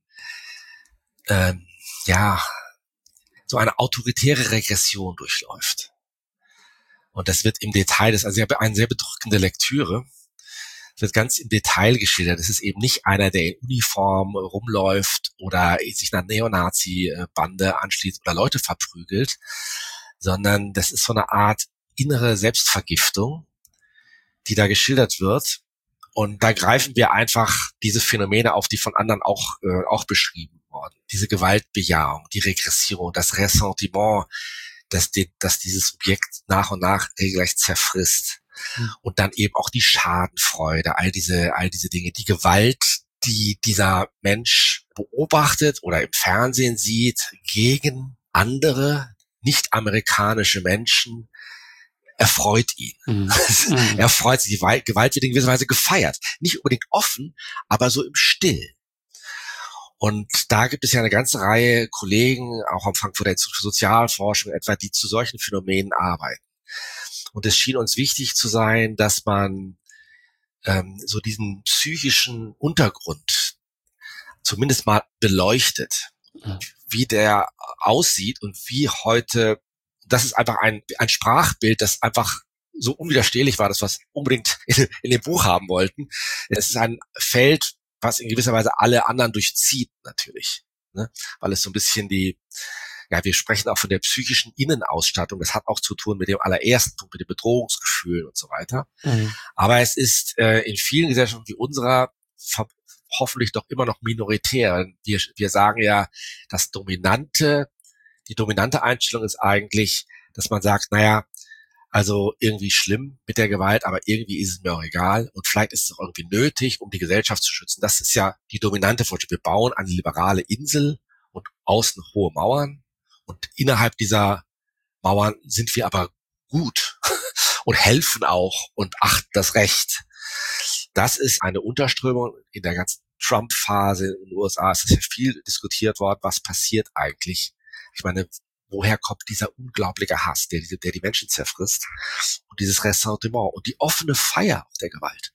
eine autoritäre Regression durchläuft. Und das wird im Detail, also eine sehr bedrückende Lektüre. wird ganz im Detail geschildert. Es ist eben nicht einer, der in Uniform rumläuft oder sich einer Neonazi-Bande anschließt oder Leute verprügelt, sondern das ist so eine Art innere Selbstvergiftung, die da geschildert wird. Und da greifen wir einfach diese Phänomene auf, die von anderen auch beschrieben wurden. Diese Gewaltbejahung, die Regression, das Ressentiment, dass dieses Subjekt nach und nach regelrecht zerfrisst. Und dann eben auch die Schadenfreude, all diese Dinge, die Gewalt, die dieser Mensch beobachtet oder im Fernsehen sieht gegen andere nicht-amerikanische Menschen, erfreut ihn. Er freut sich, die Gewalt wird in gewisser Weise gefeiert. Nicht unbedingt offen, aber so im Stillen. Und da gibt es ja eine ganze Reihe Kollegen, auch am Frankfurter Institut für Sozialforschung etwa, die zu solchen Phänomenen arbeiten. Und es schien uns wichtig zu sein, dass man so diesen psychischen Untergrund zumindest mal beleuchtet, wie der aussieht und wie heute, das ist einfach ein Sprachbild, das einfach so unwiderstehlich war, das was unbedingt in dem Buch haben wollten. Es ist ein Feld, was in gewisser Weise alle anderen durchzieht natürlich, ne? Weil es so ein bisschen wir sprechen auch von der psychischen Innenausstattung. Das hat auch zu tun mit dem allerersten Punkt, mit dem Bedrohungsgefühl und so weiter. Aber es ist in vielen Gesellschaften wie unserer hoffentlich doch immer noch minoritär. Wir sagen ja, die dominante Einstellung ist eigentlich, dass man sagt, also irgendwie schlimm mit der Gewalt, aber irgendwie ist es mir auch egal und vielleicht ist es auch irgendwie nötig, um die Gesellschaft zu schützen. Das ist ja die dominante Vorstellung. Wir bauen eine liberale Insel und außen hohe Mauern. Und innerhalb dieser Mauern sind wir aber gut und helfen auch und achten das Recht. Das ist eine Unterströmung. In der ganzen Trump-Phase in den USA ist es ja viel diskutiert worden, was passiert eigentlich. Ich meine, woher kommt dieser unglaubliche Hass, der die Menschen zerfrisst und dieses Ressentiment und die offene Feier auf der Gewalt.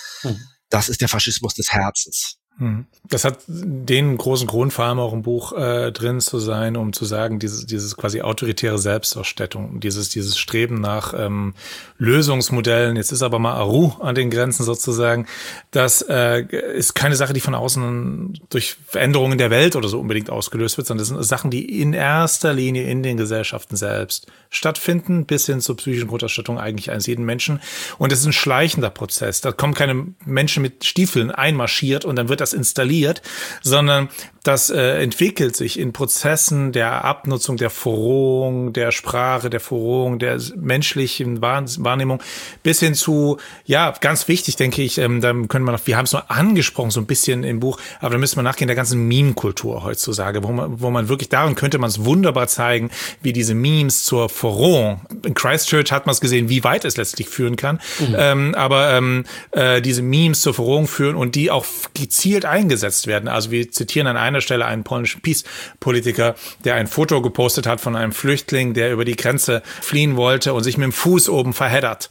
Das ist der Faschismus des Herzens. Das hat den großen Grund, vor allem auch im Buch drin zu sein, um zu sagen, dieses quasi autoritäre Selbstausstattung, dieses Streben nach Lösungsmodellen, jetzt ist aber mal Aru an den Grenzen sozusagen, das ist keine Sache, die von außen durch Veränderungen der Welt oder so unbedingt ausgelöst wird, sondern das sind Sachen, die in erster Linie in den Gesellschaften selbst stattfinden, bis hin zur psychischen Grundausstattung eigentlich eines jeden Menschen. Und es ist ein schleichender Prozess. Da kommen keine Menschen mit Stiefeln einmarschiert und dann wird das installiert, sondern das entwickelt sich in Prozessen der Abnutzung, der Verrohung, der Sprache, der Verrohung, der menschlichen Wahrnehmung bis hin zu, ganz wichtig, denke ich, da können wir noch, wir haben es nur angesprochen, so ein bisschen im Buch, aber da müssen wir nachgehen, der ganzen Meme-Kultur heutzutage, wo man wirklich, darin könnte man es wunderbar zeigen, wie diese Memes zur Verrohung, in Christchurch hat man es gesehen, wie weit es letztlich führen kann, aber diese Memes zur Verrohung führen und die auch gezielt eingesetzt werden. Also wir zitieren an einer Stelle einen polnischen Peace-Politiker, der ein Foto gepostet hat von einem Flüchtling, der über die Grenze fliehen wollte und sich mit dem Fuß oben verheddert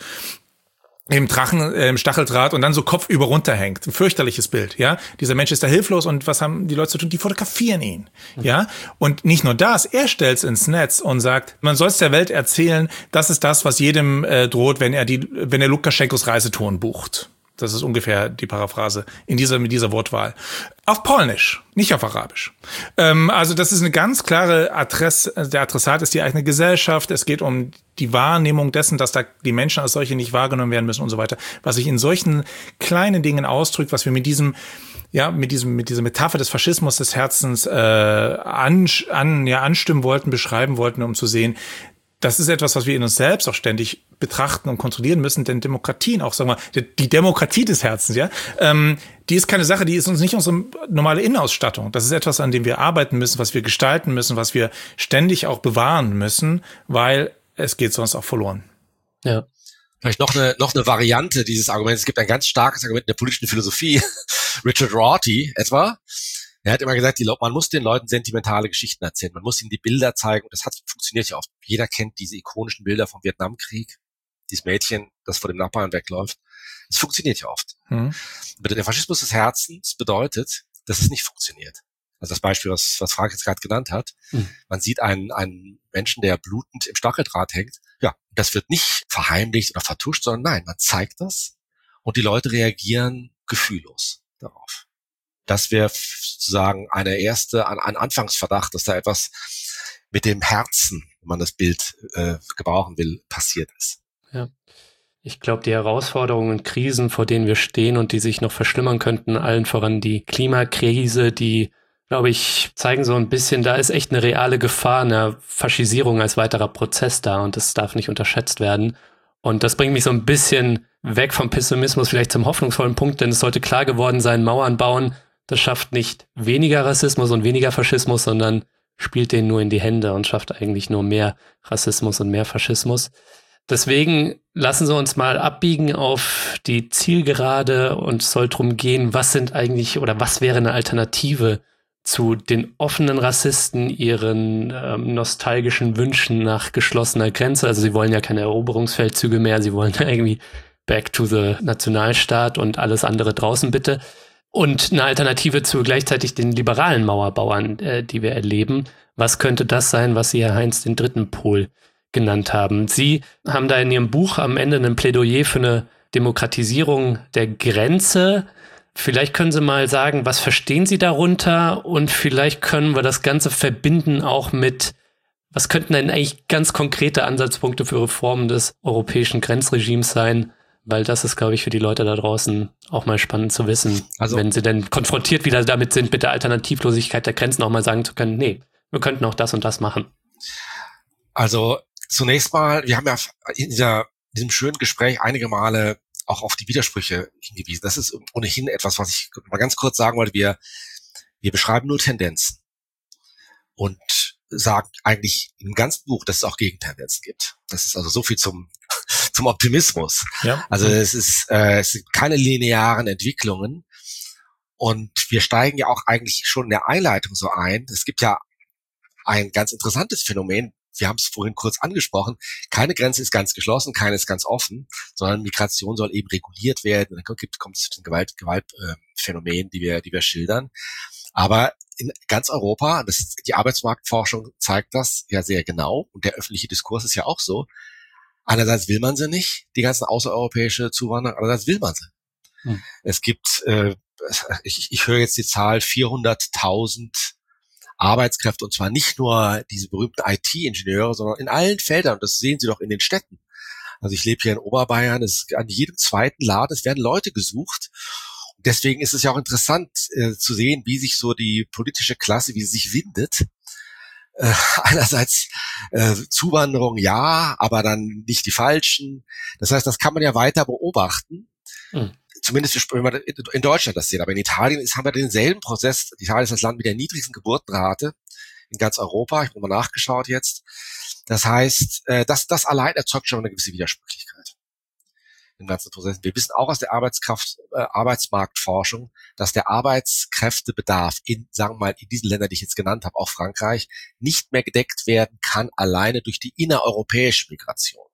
im Stacheldraht und dann so kopfüber runterhängt. Ein fürchterliches Bild, ja. Dieser Mensch ist da hilflos und was haben die Leute zu tun? Die fotografieren ihn, ja. Und nicht nur das, er stellt's ins Netz und sagt, man soll es der Welt erzählen, das ist das, was jedem droht, wenn er Lukaschenkos Reisetouren bucht. Das ist ungefähr die Paraphrase mit dieser Wortwahl. Auf Polnisch, nicht auf Arabisch. Also das ist eine ganz klare der Adressat ist die eigene Gesellschaft. Es geht um die Wahrnehmung dessen, dass da die Menschen als solche nicht wahrgenommen werden müssen und so weiter. Was sich in solchen kleinen Dingen ausdrückt, was wir mit dieser Metapher des Faschismus des Herzens anstimmen wollten, beschreiben wollten, um zu sehen, das ist etwas, was wir in uns selbst auch ständig betrachten und kontrollieren müssen, denn Demokratien auch, sagen wir, die Demokratie des Herzens, die ist keine Sache, die ist uns nicht unsere normale Innenausstattung. Das ist etwas, an dem wir arbeiten müssen, was wir gestalten müssen, was wir ständig auch bewahren müssen, weil es geht sonst auch verloren. Ja. Vielleicht noch eine Variante dieses Arguments. Es gibt ein ganz starkes Argument in der politischen Philosophie. Richard Rorty etwa. Er hat immer gesagt, man muss den Leuten sentimentale Geschichten erzählen. Man muss ihnen die Bilder zeigen. Und das funktioniert ja oft. Jeder kennt diese ikonischen Bilder vom Vietnamkrieg. Dieses Mädchen, das vor dem Nachbarn wegläuft. Das funktioniert ja oft. Der Faschismus des Herzens bedeutet, dass es nicht funktioniert. Also das Beispiel, was Frank jetzt gerade genannt hat. Man sieht einen Menschen, der blutend im Stacheldraht hängt. Ja, das wird nicht verheimlicht oder vertuscht, sondern nein, man zeigt das. und die Leute reagieren gefühllos darauf. Das wäre sozusagen ein Anfangsverdacht, dass da etwas mit dem Herzen, wenn man das Bild gebrauchen will, passiert ist. Ja. Ich glaube, die Herausforderungen und Krisen, vor denen wir stehen und die sich noch verschlimmern könnten, allen voran die Klimakrise, die, glaube ich, zeigen so ein bisschen, da ist echt eine reale Gefahr einer Faschisierung als weiterer Prozess da und das darf nicht unterschätzt werden. Und das bringt mich so ein bisschen weg vom Pessimismus vielleicht zum hoffnungsvollen Punkt, denn es sollte klar geworden sein, Mauern bauen, das schafft nicht weniger Rassismus und weniger Faschismus, sondern spielt denen nur in die Hände und schafft eigentlich nur mehr Rassismus und mehr Faschismus. Deswegen lassen Sie uns mal abbiegen auf die Zielgerade und es soll darum gehen, was sind eigentlich oder was wäre eine Alternative zu den offenen Rassisten, ihren nostalgischen Wünschen nach geschlossener Grenze. Also sie wollen ja keine Eroberungsfeldzüge mehr, sie wollen ja irgendwie back to the Nationalstaat und alles andere draußen bitte. Und eine Alternative zu gleichzeitig den liberalen Mauerbauern, die wir erleben. Was könnte das sein, was Sie, Herr Heinz, den dritten Pol genannt haben? Sie haben da in Ihrem Buch am Ende ein Plädoyer für eine Demokratisierung der Grenze. Vielleicht können Sie mal sagen, was verstehen Sie darunter? Und vielleicht können wir das Ganze verbinden auch mit, was könnten denn eigentlich ganz konkrete Ansatzpunkte für Reformen des europäischen Grenzregimes sein? Weil das ist, glaube ich, für die Leute da draußen auch mal spannend zu wissen, also, wenn sie denn konfrontiert wieder damit sind, mit der Alternativlosigkeit der Grenzen auch mal sagen zu können, nee, wir könnten auch das und das machen. Also zunächst mal, wir haben ja in diesem schönen Gespräch einige Male auch auf die Widersprüche hingewiesen. Das ist ohnehin etwas, was ich mal ganz kurz sagen wollte. Wir beschreiben nur Tendenzen und sagen eigentlich im ganzen Buch, dass es auch Gegentendenzen gibt. Das ist also so viel zum Optimismus. Ja. Also es sind keine linearen Entwicklungen und wir steigen ja auch eigentlich schon in der Einleitung so ein. Es gibt ja ein ganz interessantes Phänomen. Wir haben es vorhin kurz angesprochen. Keine Grenze ist ganz geschlossen, keine ist ganz offen, sondern Migration soll eben reguliert werden. Dann kommt es zu den Gewaltphänomenen, die wir schildern. Aber in ganz Europa, die Arbeitsmarktforschung zeigt das ja sehr genau und der öffentliche Diskurs ist ja auch so. Einerseits will man sie nicht, die ganzen außereuropäische Zuwanderer, andererseits will man sie. Es gibt, ich höre jetzt die Zahl 400.000 Arbeitskräfte und zwar nicht nur diese berühmten IT-Ingenieure, sondern in allen Feldern. Und das sehen Sie doch in den Städten. Also ich lebe hier in Oberbayern, an jedem zweiten Laden, es werden Leute gesucht. Und deswegen ist es ja auch interessant zu sehen, wie sich so die politische Klasse, wie sie sich windet. Einerseits Zuwanderung ja, aber dann nicht die falschen. Das heißt, das kann man ja weiter beobachten. Zumindest wenn man in Deutschland das sieht. Aber in Italien haben wir denselben Prozess. Italien ist das Land mit der niedrigsten Geburtenrate in ganz Europa. Ich habe nochmal nachgeschaut jetzt. Das heißt, das allein erzeugt schon eine gewisse Widersprüchlichkeit im ganzen Prozess. Wir wissen auch aus der Arbeitsmarktforschung, dass der Arbeitskräftebedarf sagen wir mal, in diesen Ländern, die ich jetzt genannt habe, auch Frankreich, nicht mehr gedeckt werden kann, alleine durch die innereuropäische Migration.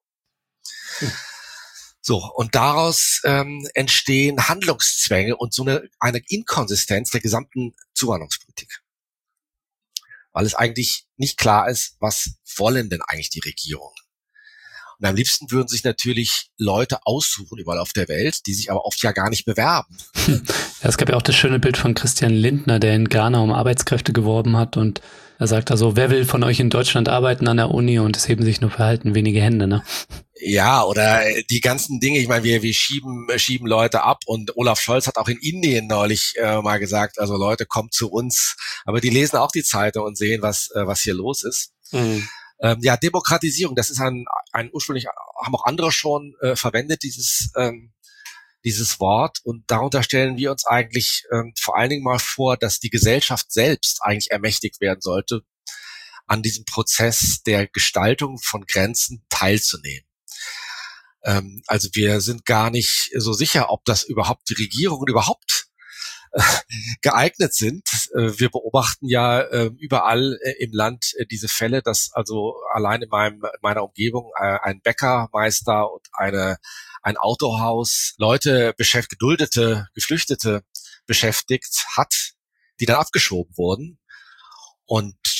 So, und daraus entstehen Handlungszwänge und so eine Inkonsistenz der gesamten Zuwanderungspolitik. Weil es eigentlich nicht klar ist, was wollen denn eigentlich die Regierungen? Und am liebsten würden sich natürlich Leute aussuchen, überall auf der Welt, die sich aber oft ja gar nicht bewerben. Ja, es gab ja auch das schöne Bild von Christian Lindner, der in Ghana um Arbeitskräfte geworben hat und er sagt also, wer will von euch in Deutschland arbeiten an der Uni und es heben sich nur verhalten wenige Hände, ne? Ja, oder die ganzen Dinge, ich meine, wir schieben Leute ab und Olaf Scholz hat auch in Indien neulich mal gesagt, also Leute, kommt zu uns, aber die lesen auch die Zeitung und sehen, was hier los ist. Ja, Demokratisierung, das ist ein ursprünglich, haben auch andere schon verwendet, dieses Wort und darunter stellen wir uns eigentlich vor allen Dingen mal vor, dass die Gesellschaft selbst eigentlich ermächtigt werden sollte, an diesem Prozess der Gestaltung von Grenzen teilzunehmen. Also wir sind gar nicht so sicher, ob das die Regierungen überhaupt geeignet sind. Wir beobachten ja überall im Land diese Fälle, dass also allein in meiner Umgebung ein Bäckermeister und ein Autohaus Leute geduldete, Geflüchtete beschäftigt hat, die dann abgeschoben wurden. Und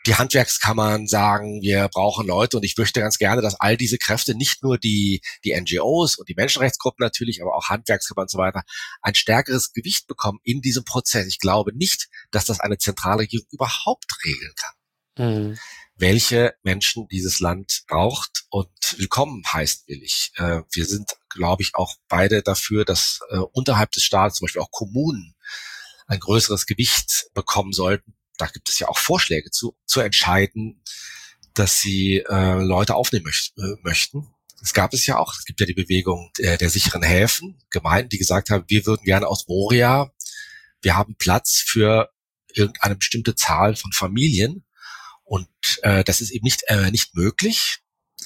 Die Handwerkskammern sagen, wir brauchen Leute, und ich möchte ganz gerne, dass all diese Kräfte, nicht nur die NGOs und die Menschenrechtsgruppen natürlich, aber auch Handwerkskammern und so weiter, ein stärkeres Gewicht bekommen in diesem Prozess. Ich glaube nicht, dass das eine Zentralregierung überhaupt regeln kann. Welche Menschen dieses Land braucht und willkommen heißt willig. Wir sind, glaube ich, auch beide dafür, dass unterhalb des Staates, zum Beispiel auch Kommunen, ein größeres Gewicht bekommen sollten. Da gibt es ja auch Vorschläge zu entscheiden, dass sie Leute aufnehmen möchten. Es gibt ja die Bewegung der sicheren Häfen, Gemeinden, die gesagt haben, wir würden gerne aus Moria, wir haben Platz für irgendeine bestimmte Zahl von Familien, und das ist eben nicht möglich,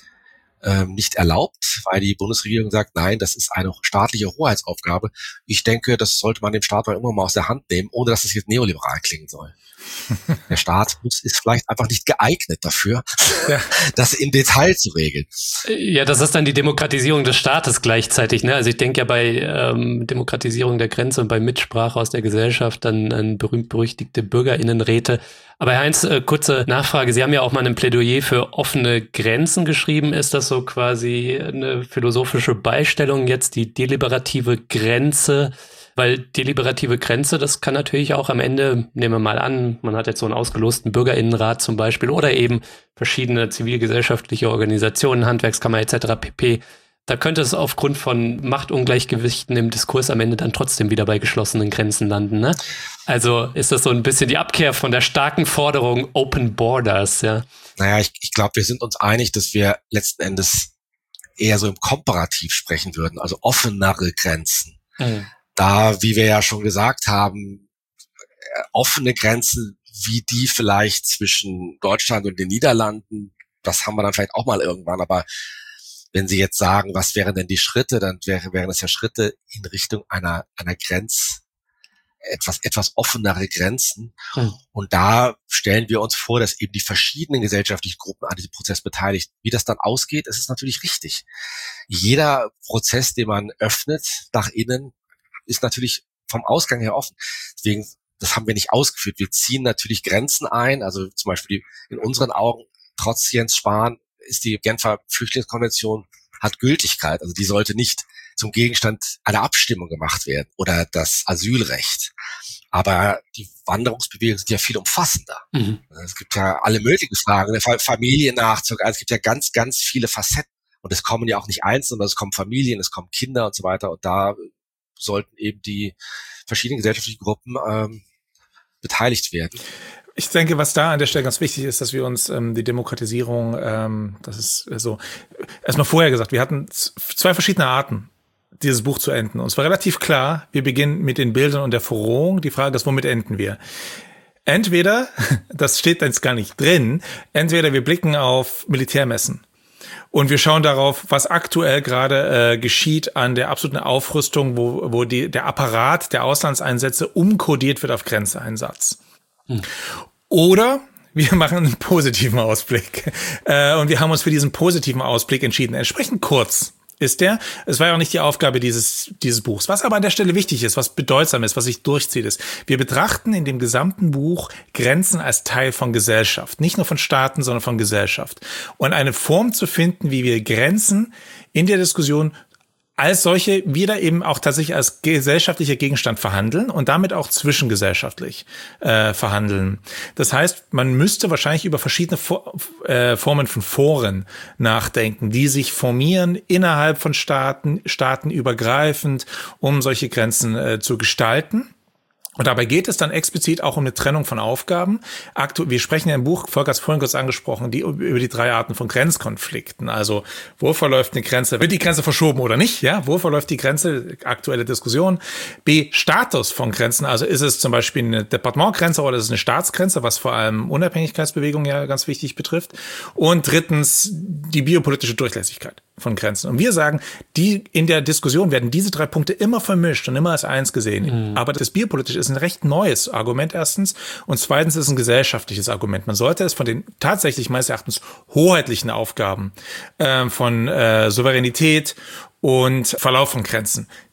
nicht erlaubt, weil die Bundesregierung sagt, nein, das ist eine staatliche Hoheitsaufgabe. Ich denke, das sollte man dem Staat immer mal aus der Hand nehmen, ohne dass es jetzt neoliberal klingen soll. Der Staat ist vielleicht einfach nicht geeignet dafür, das im Detail zu regeln. Ja, das ist dann die Demokratisierung des Staates gleichzeitig, ne? Also ich denke ja bei Demokratisierung der Grenze und bei Mitsprache aus der Gesellschaft dann an berühmt-berüchtigte BürgerInnenräte. Aber Herr Heinz, kurze Nachfrage. Sie haben ja auch mal ein Plädoyer für offene Grenzen geschrieben. Ist das so quasi eine philosophische Beistellung jetzt, die deliberative Grenze? Weil deliberative Grenze, das kann natürlich auch am Ende, nehmen wir mal an, man hat jetzt so einen ausgelosten BürgerInnenrat zum Beispiel oder eben verschiedene zivilgesellschaftliche Organisationen, Handwerkskammer etc. pp. Da könnte es aufgrund von Machtungleichgewichten im Diskurs am Ende dann trotzdem wieder bei geschlossenen Grenzen landen, ne? Also ist das so ein bisschen die Abkehr von der starken Forderung Open Borders, ja? Naja, ich glaube, wir sind uns einig, dass wir letzten Endes eher so im Komparativ sprechen würden, also offenere Grenzen. Da, wie wir ja schon gesagt haben, offene Grenzen wie die vielleicht zwischen Deutschland und den Niederlanden, das haben wir dann vielleicht auch mal irgendwann, aber wenn Sie jetzt sagen, was wären denn die Schritte, dann wären es ja Schritte in Richtung einer etwas offenere Grenzen. Und da stellen wir uns vor, dass eben die verschiedenen gesellschaftlichen Gruppen an diesem Prozess beteiligt. Wie das dann ausgeht, ist es natürlich richtig. Jeder Prozess, den man öffnet nach innen, ist natürlich vom Ausgang her offen. Deswegen, das haben wir nicht ausgeführt. Wir ziehen natürlich Grenzen ein. Also zum Beispiel in unseren Augen, trotz Jens Spahn, ist die Genfer Flüchtlingskonvention, hat Gültigkeit. Also die sollte nicht zum Gegenstand einer Abstimmung gemacht werden oder das Asylrecht. Aber die Wanderungsbewegungen sind ja viel umfassender. Es gibt ja alle möglichen Fragen, Familiennachzug, also es gibt ja ganz, ganz viele Facetten. Und es kommen ja auch nicht einzeln, sondern es kommen Familien, es kommen Kinder und so weiter. Und da sollten eben die verschiedenen gesellschaftlichen Gruppen beteiligt werden. Ich denke, was da an der Stelle ganz wichtig ist, dass wir uns die Demokratisierung, das ist so, erstmal vorher gesagt, wir hatten zwei verschiedene Arten, dieses Buch zu enden. Und es war relativ klar, wir beginnen mit den Bildern und der Verrohung. Die Frage ist, womit enden wir? Entweder, das steht jetzt gar nicht drin, entweder wir blicken auf Militärmessen. Und wir schauen darauf, was aktuell gerade geschieht an der absoluten Aufrüstung, wo der Apparat der Auslandseinsätze umkodiert wird auf Grenzeinsatz. Oder wir machen einen positiven Ausblick. Und wir haben uns für diesen positiven Ausblick entschieden. Entsprechend kurz ist der. Es war ja auch nicht die Aufgabe dieses Buchs. Was aber an der Stelle wichtig ist, was bedeutsam ist, was sich durchzieht, ist, wir betrachten in dem gesamten Buch Grenzen als Teil von Gesellschaft. Nicht nur von Staaten, sondern von Gesellschaft. Und eine Form zu finden, wie wir Grenzen in der Diskussion als solche wieder eben auch tatsächlich als gesellschaftlicher Gegenstand verhandeln und damit auch zwischengesellschaftlich verhandeln. Das heißt, man müsste wahrscheinlich über verschiedene Formen von Foren nachdenken, die sich formieren innerhalb von staatenübergreifend, um solche Grenzen zu gestalten. Und dabei geht es dann explizit auch um eine Trennung von Aufgaben. Wir sprechen ja im Buch, Volker hat es vorhin kurz angesprochen, über die 3 Arten von Grenzkonflikten. Also, wo verläuft eine Grenze? Wird die Grenze verschoben oder nicht? Ja, wo verläuft die Grenze? Aktuelle Diskussion. B, Status von Grenzen. Also, ist es zum Beispiel eine Departementgrenze oder ist es eine Staatsgrenze, was vor allem Unabhängigkeitsbewegungen ja ganz wichtig betrifft. Und drittens, die biopolitische Durchlässigkeit von Grenzen. Und wir sagen, in der Diskussion werden diese 3 Punkte immer vermischt und immer als eins gesehen. Aber das biopolitische ist ein recht neues Argument erstens und zweitens ist es ein gesellschaftliches Argument. Man sollte es von den tatsächlich meines Erachtens hoheitlichen Aufgaben von Souveränität und Verlauf von Grenzen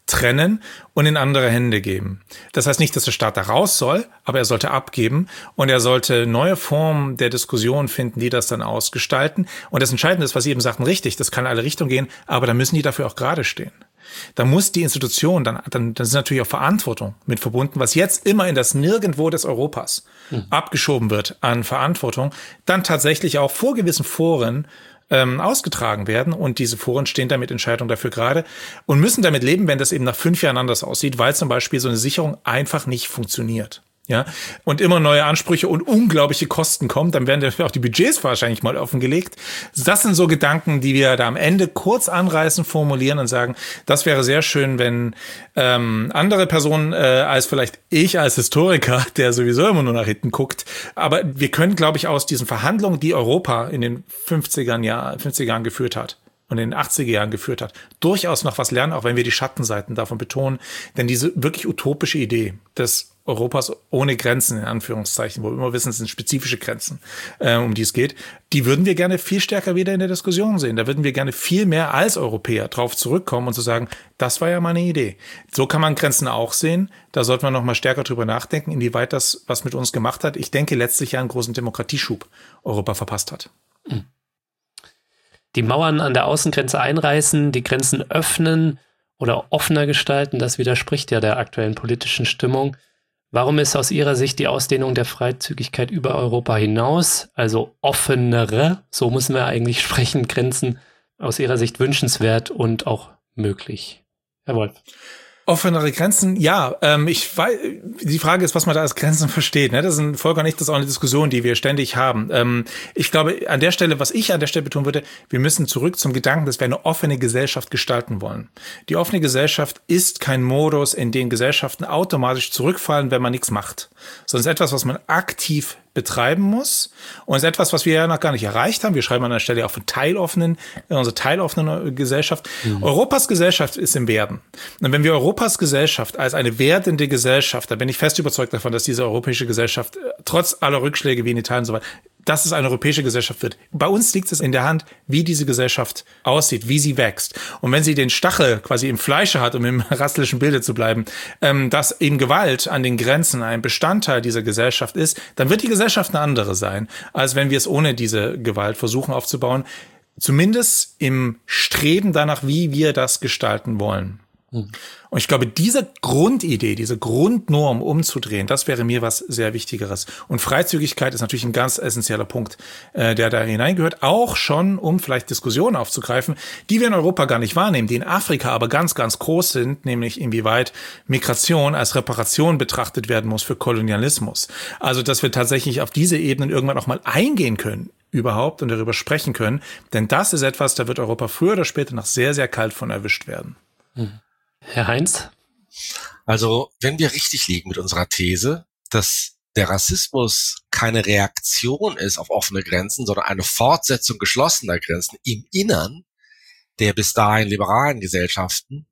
trennen und in andere Hände geben. Das heißt nicht, dass der Staat da raus soll, aber er sollte abgeben und er sollte neue Formen der Diskussion finden, die das dann ausgestalten. Und das Entscheidende ist, was Sie eben sagten, richtig, das kann in alle Richtungen gehen, aber da müssen die dafür auch gerade stehen. Da muss die Institution, dann ist natürlich auch Verantwortung mit verbunden, was jetzt immer in das Nirgendwo des Europas abgeschoben wird an Verantwortung, dann tatsächlich auch vor gewissen Foren ausgetragen werden. Und diese Foren stehen da mit Entscheidungen dafür gerade und müssen damit leben, wenn das eben nach 5 Jahren anders aussieht, weil zum Beispiel so eine Sicherung einfach nicht funktioniert. Ja, und immer neue Ansprüche und unglaubliche Kosten kommen, dann werden dafür auch die Budgets wahrscheinlich mal offengelegt. Das sind so Gedanken, die wir da am Ende kurz anreißen, formulieren und sagen, das wäre sehr schön, wenn andere Personen als vielleicht ich als Historiker, der sowieso immer nur nach hinten guckt, aber wir können, glaube ich, aus diesen Verhandlungen, die Europa in den 50er Jahren geführt hat und in den 80er Jahren geführt hat, durchaus noch was lernen, auch wenn wir die Schattenseiten davon betonen. Denn diese wirklich utopische Idee des Europas ohne Grenzen, in Anführungszeichen, wo wir immer wissen, es sind spezifische Grenzen, um die es geht, die würden wir gerne viel stärker wieder in der Diskussion sehen. Da würden wir gerne viel mehr als Europäer drauf zurückkommen und zu sagen, das war ja mal eine Idee. So kann man Grenzen auch sehen. Da sollte man noch mal stärker drüber nachdenken, inwieweit das was mit uns gemacht hat. Ich denke, letztlich ja einen großen Demokratieschub Europa verpasst hat. Die Mauern an der Außengrenze einreißen, die Grenzen öffnen oder offener gestalten, das widerspricht ja der aktuellen politischen Stimmung. Warum ist aus Ihrer Sicht die Ausdehnung der Freizügigkeit über Europa hinaus, also offenere, so müssen wir eigentlich sprechen, Grenzen, aus Ihrer Sicht wünschenswert und auch möglich? Herr Wolf. Offenere Grenzen, ja. Ich weiß, die Frage ist, was man da als Grenzen versteht. Ne? Das ist ein Volker nicht, das ist auch eine Diskussion, die wir ständig haben. Ich glaube, was ich an der Stelle betonen würde, wir müssen zurück zum Gedanken, dass wir eine offene Gesellschaft gestalten wollen. Die offene Gesellschaft ist kein Modus, in den Gesellschaften automatisch zurückfallen, wenn man nichts macht, sondern es ist etwas, was man aktiv betreiben muss und ist etwas, was wir ja noch gar nicht erreicht haben. Wir schreiben an der Stelle auch von unsere teiloffene Gesellschaft. Europas Gesellschaft ist im Werden. Und wenn wir Europas Gesellschaft als eine werdende Gesellschaft, da bin ich fest überzeugt davon, dass diese europäische Gesellschaft trotz aller Rückschläge wie in Italien und so weiter, dass es eine europäische Gesellschaft wird. Bei uns liegt es in der Hand, wie diese Gesellschaft aussieht, wie sie wächst. Und wenn sie den Stachel quasi im Fleische hat, um im rassischen Bilde zu bleiben, dass eben Gewalt an den Grenzen ein Bestandteil dieser Gesellschaft ist, dann wird die Gesellschaft eine andere sein, als wenn wir es ohne diese Gewalt versuchen aufzubauen. Zumindest im Streben danach, wie wir das gestalten wollen. Und ich glaube, diese Grundidee, diese Grundnorm umzudrehen, das wäre mir was sehr Wichtigeres. Und Freizügigkeit ist natürlich ein ganz essentieller Punkt, der da hineingehört, auch schon, um vielleicht Diskussionen aufzugreifen, die wir in Europa gar nicht wahrnehmen, die in Afrika aber ganz, ganz groß sind, nämlich inwieweit Migration als Reparation betrachtet werden muss für Kolonialismus. Also, dass wir tatsächlich auf diese Ebenen irgendwann auch mal eingehen können überhaupt und darüber sprechen können, denn das ist etwas, da wird Europa früher oder später noch sehr, sehr kalt von erwischt werden. Herr Heinz? Also, wenn wir richtig liegen mit unserer These, dass der Rassismus keine Reaktion ist auf offene Grenzen, sondern eine Fortsetzung geschlossener Grenzen im Innern der bis dahin liberalen Gesellschaften,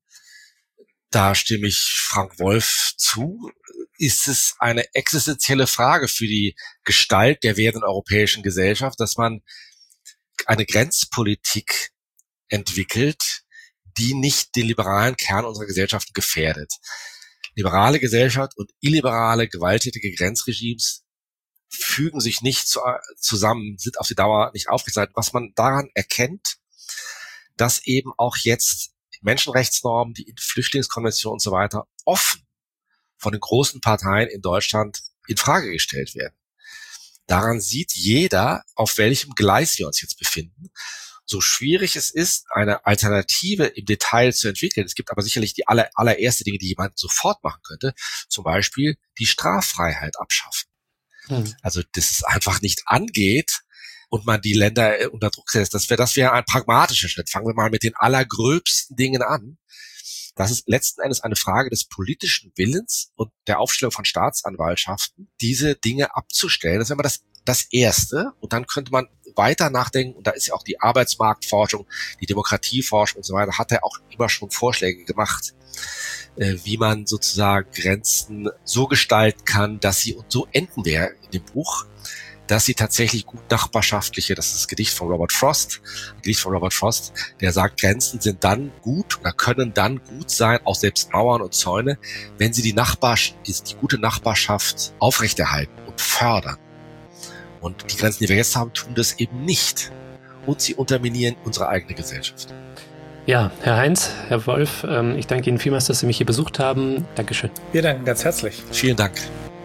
da stimme ich Frank Wolf zu, ist es eine existenzielle Frage für die Gestalt der werdenden europäischen Gesellschaft, dass man eine Grenzpolitik entwickelt, die nicht den liberalen Kern unserer Gesellschaft gefährdet. Liberale Gesellschaft und illiberale, gewalttätige Grenzregimes fügen sich nicht zusammen, sind auf die Dauer nicht aufgezeigt. Was man daran erkennt, dass eben auch jetzt Menschenrechtsnormen, die Flüchtlingskonvention und so weiter offen von den großen Parteien in Deutschland in Frage gestellt werden. Daran sieht jeder, auf welchem Gleis wir uns jetzt befinden. So schwierig es ist, eine Alternative im Detail zu entwickeln. Es gibt aber sicherlich die allererste Dinge, die jemand sofort machen könnte. Zum Beispiel die Straffreiheit abschaffen. Also, dass es einfach nicht angeht und man die Länder unter Druck setzt. Das wäre ein pragmatischer Schritt. Fangen wir mal mit den allergröbsten Dingen an. Das ist letzten Endes eine Frage des politischen Willens und der Aufstellung von Staatsanwaltschaften, diese Dinge abzustellen. Das ist immer das Erste. Und dann könnte man weiter nachdenken. Und da ist ja auch die Arbeitsmarktforschung, die Demokratieforschung und so weiter, hat er auch immer schon Vorschläge gemacht, wie man sozusagen Grenzen so gestalten kann, dass sie, und so enden wir in dem Buch, dass sie tatsächlich gut nachbarschaftliche, das ist das Gedicht von Robert Frost, der sagt, Grenzen sind dann gut oder können dann gut sein, auch selbst Mauern und Zäune, wenn sie die gute Nachbarschaft aufrechterhalten und fördern. Und die Grenzen, die wir jetzt haben, tun das eben nicht. Und sie unterminieren unsere eigene Gesellschaft. Ja, Herr Heinz, Herr Wolf, ich danke Ihnen vielmals, dass Sie mich hier besucht haben. Dankeschön. Wir danken ganz herzlich. Vielen Dank.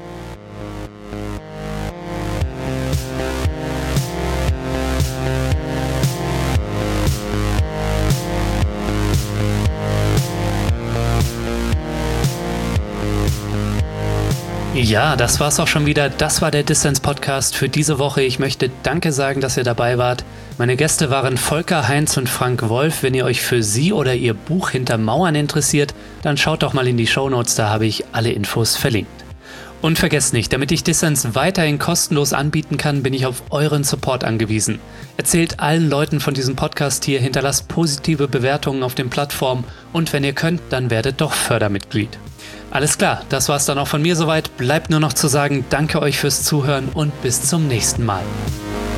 Ja, das war's auch schon wieder. Das war der Dissens-Podcast für diese Woche. Ich möchte Danke sagen, dass ihr dabei wart. Meine Gäste waren Volker Heinz und Frank Wolf. Wenn ihr euch für sie oder ihr Buch Hinter Mauern interessiert, dann schaut doch mal in die Shownotes, da habe ich alle Infos verlinkt. Und vergesst nicht, damit ich Dissens weiterhin kostenlos anbieten kann, bin ich auf euren Support angewiesen. Erzählt allen Leuten von diesem Podcast hier, hinterlasst positive Bewertungen auf den Plattformen und wenn ihr könnt, dann werdet doch Fördermitglied. Alles klar, das war's dann auch von mir soweit. Bleibt nur noch zu sagen, danke euch fürs Zuhören und bis zum nächsten Mal.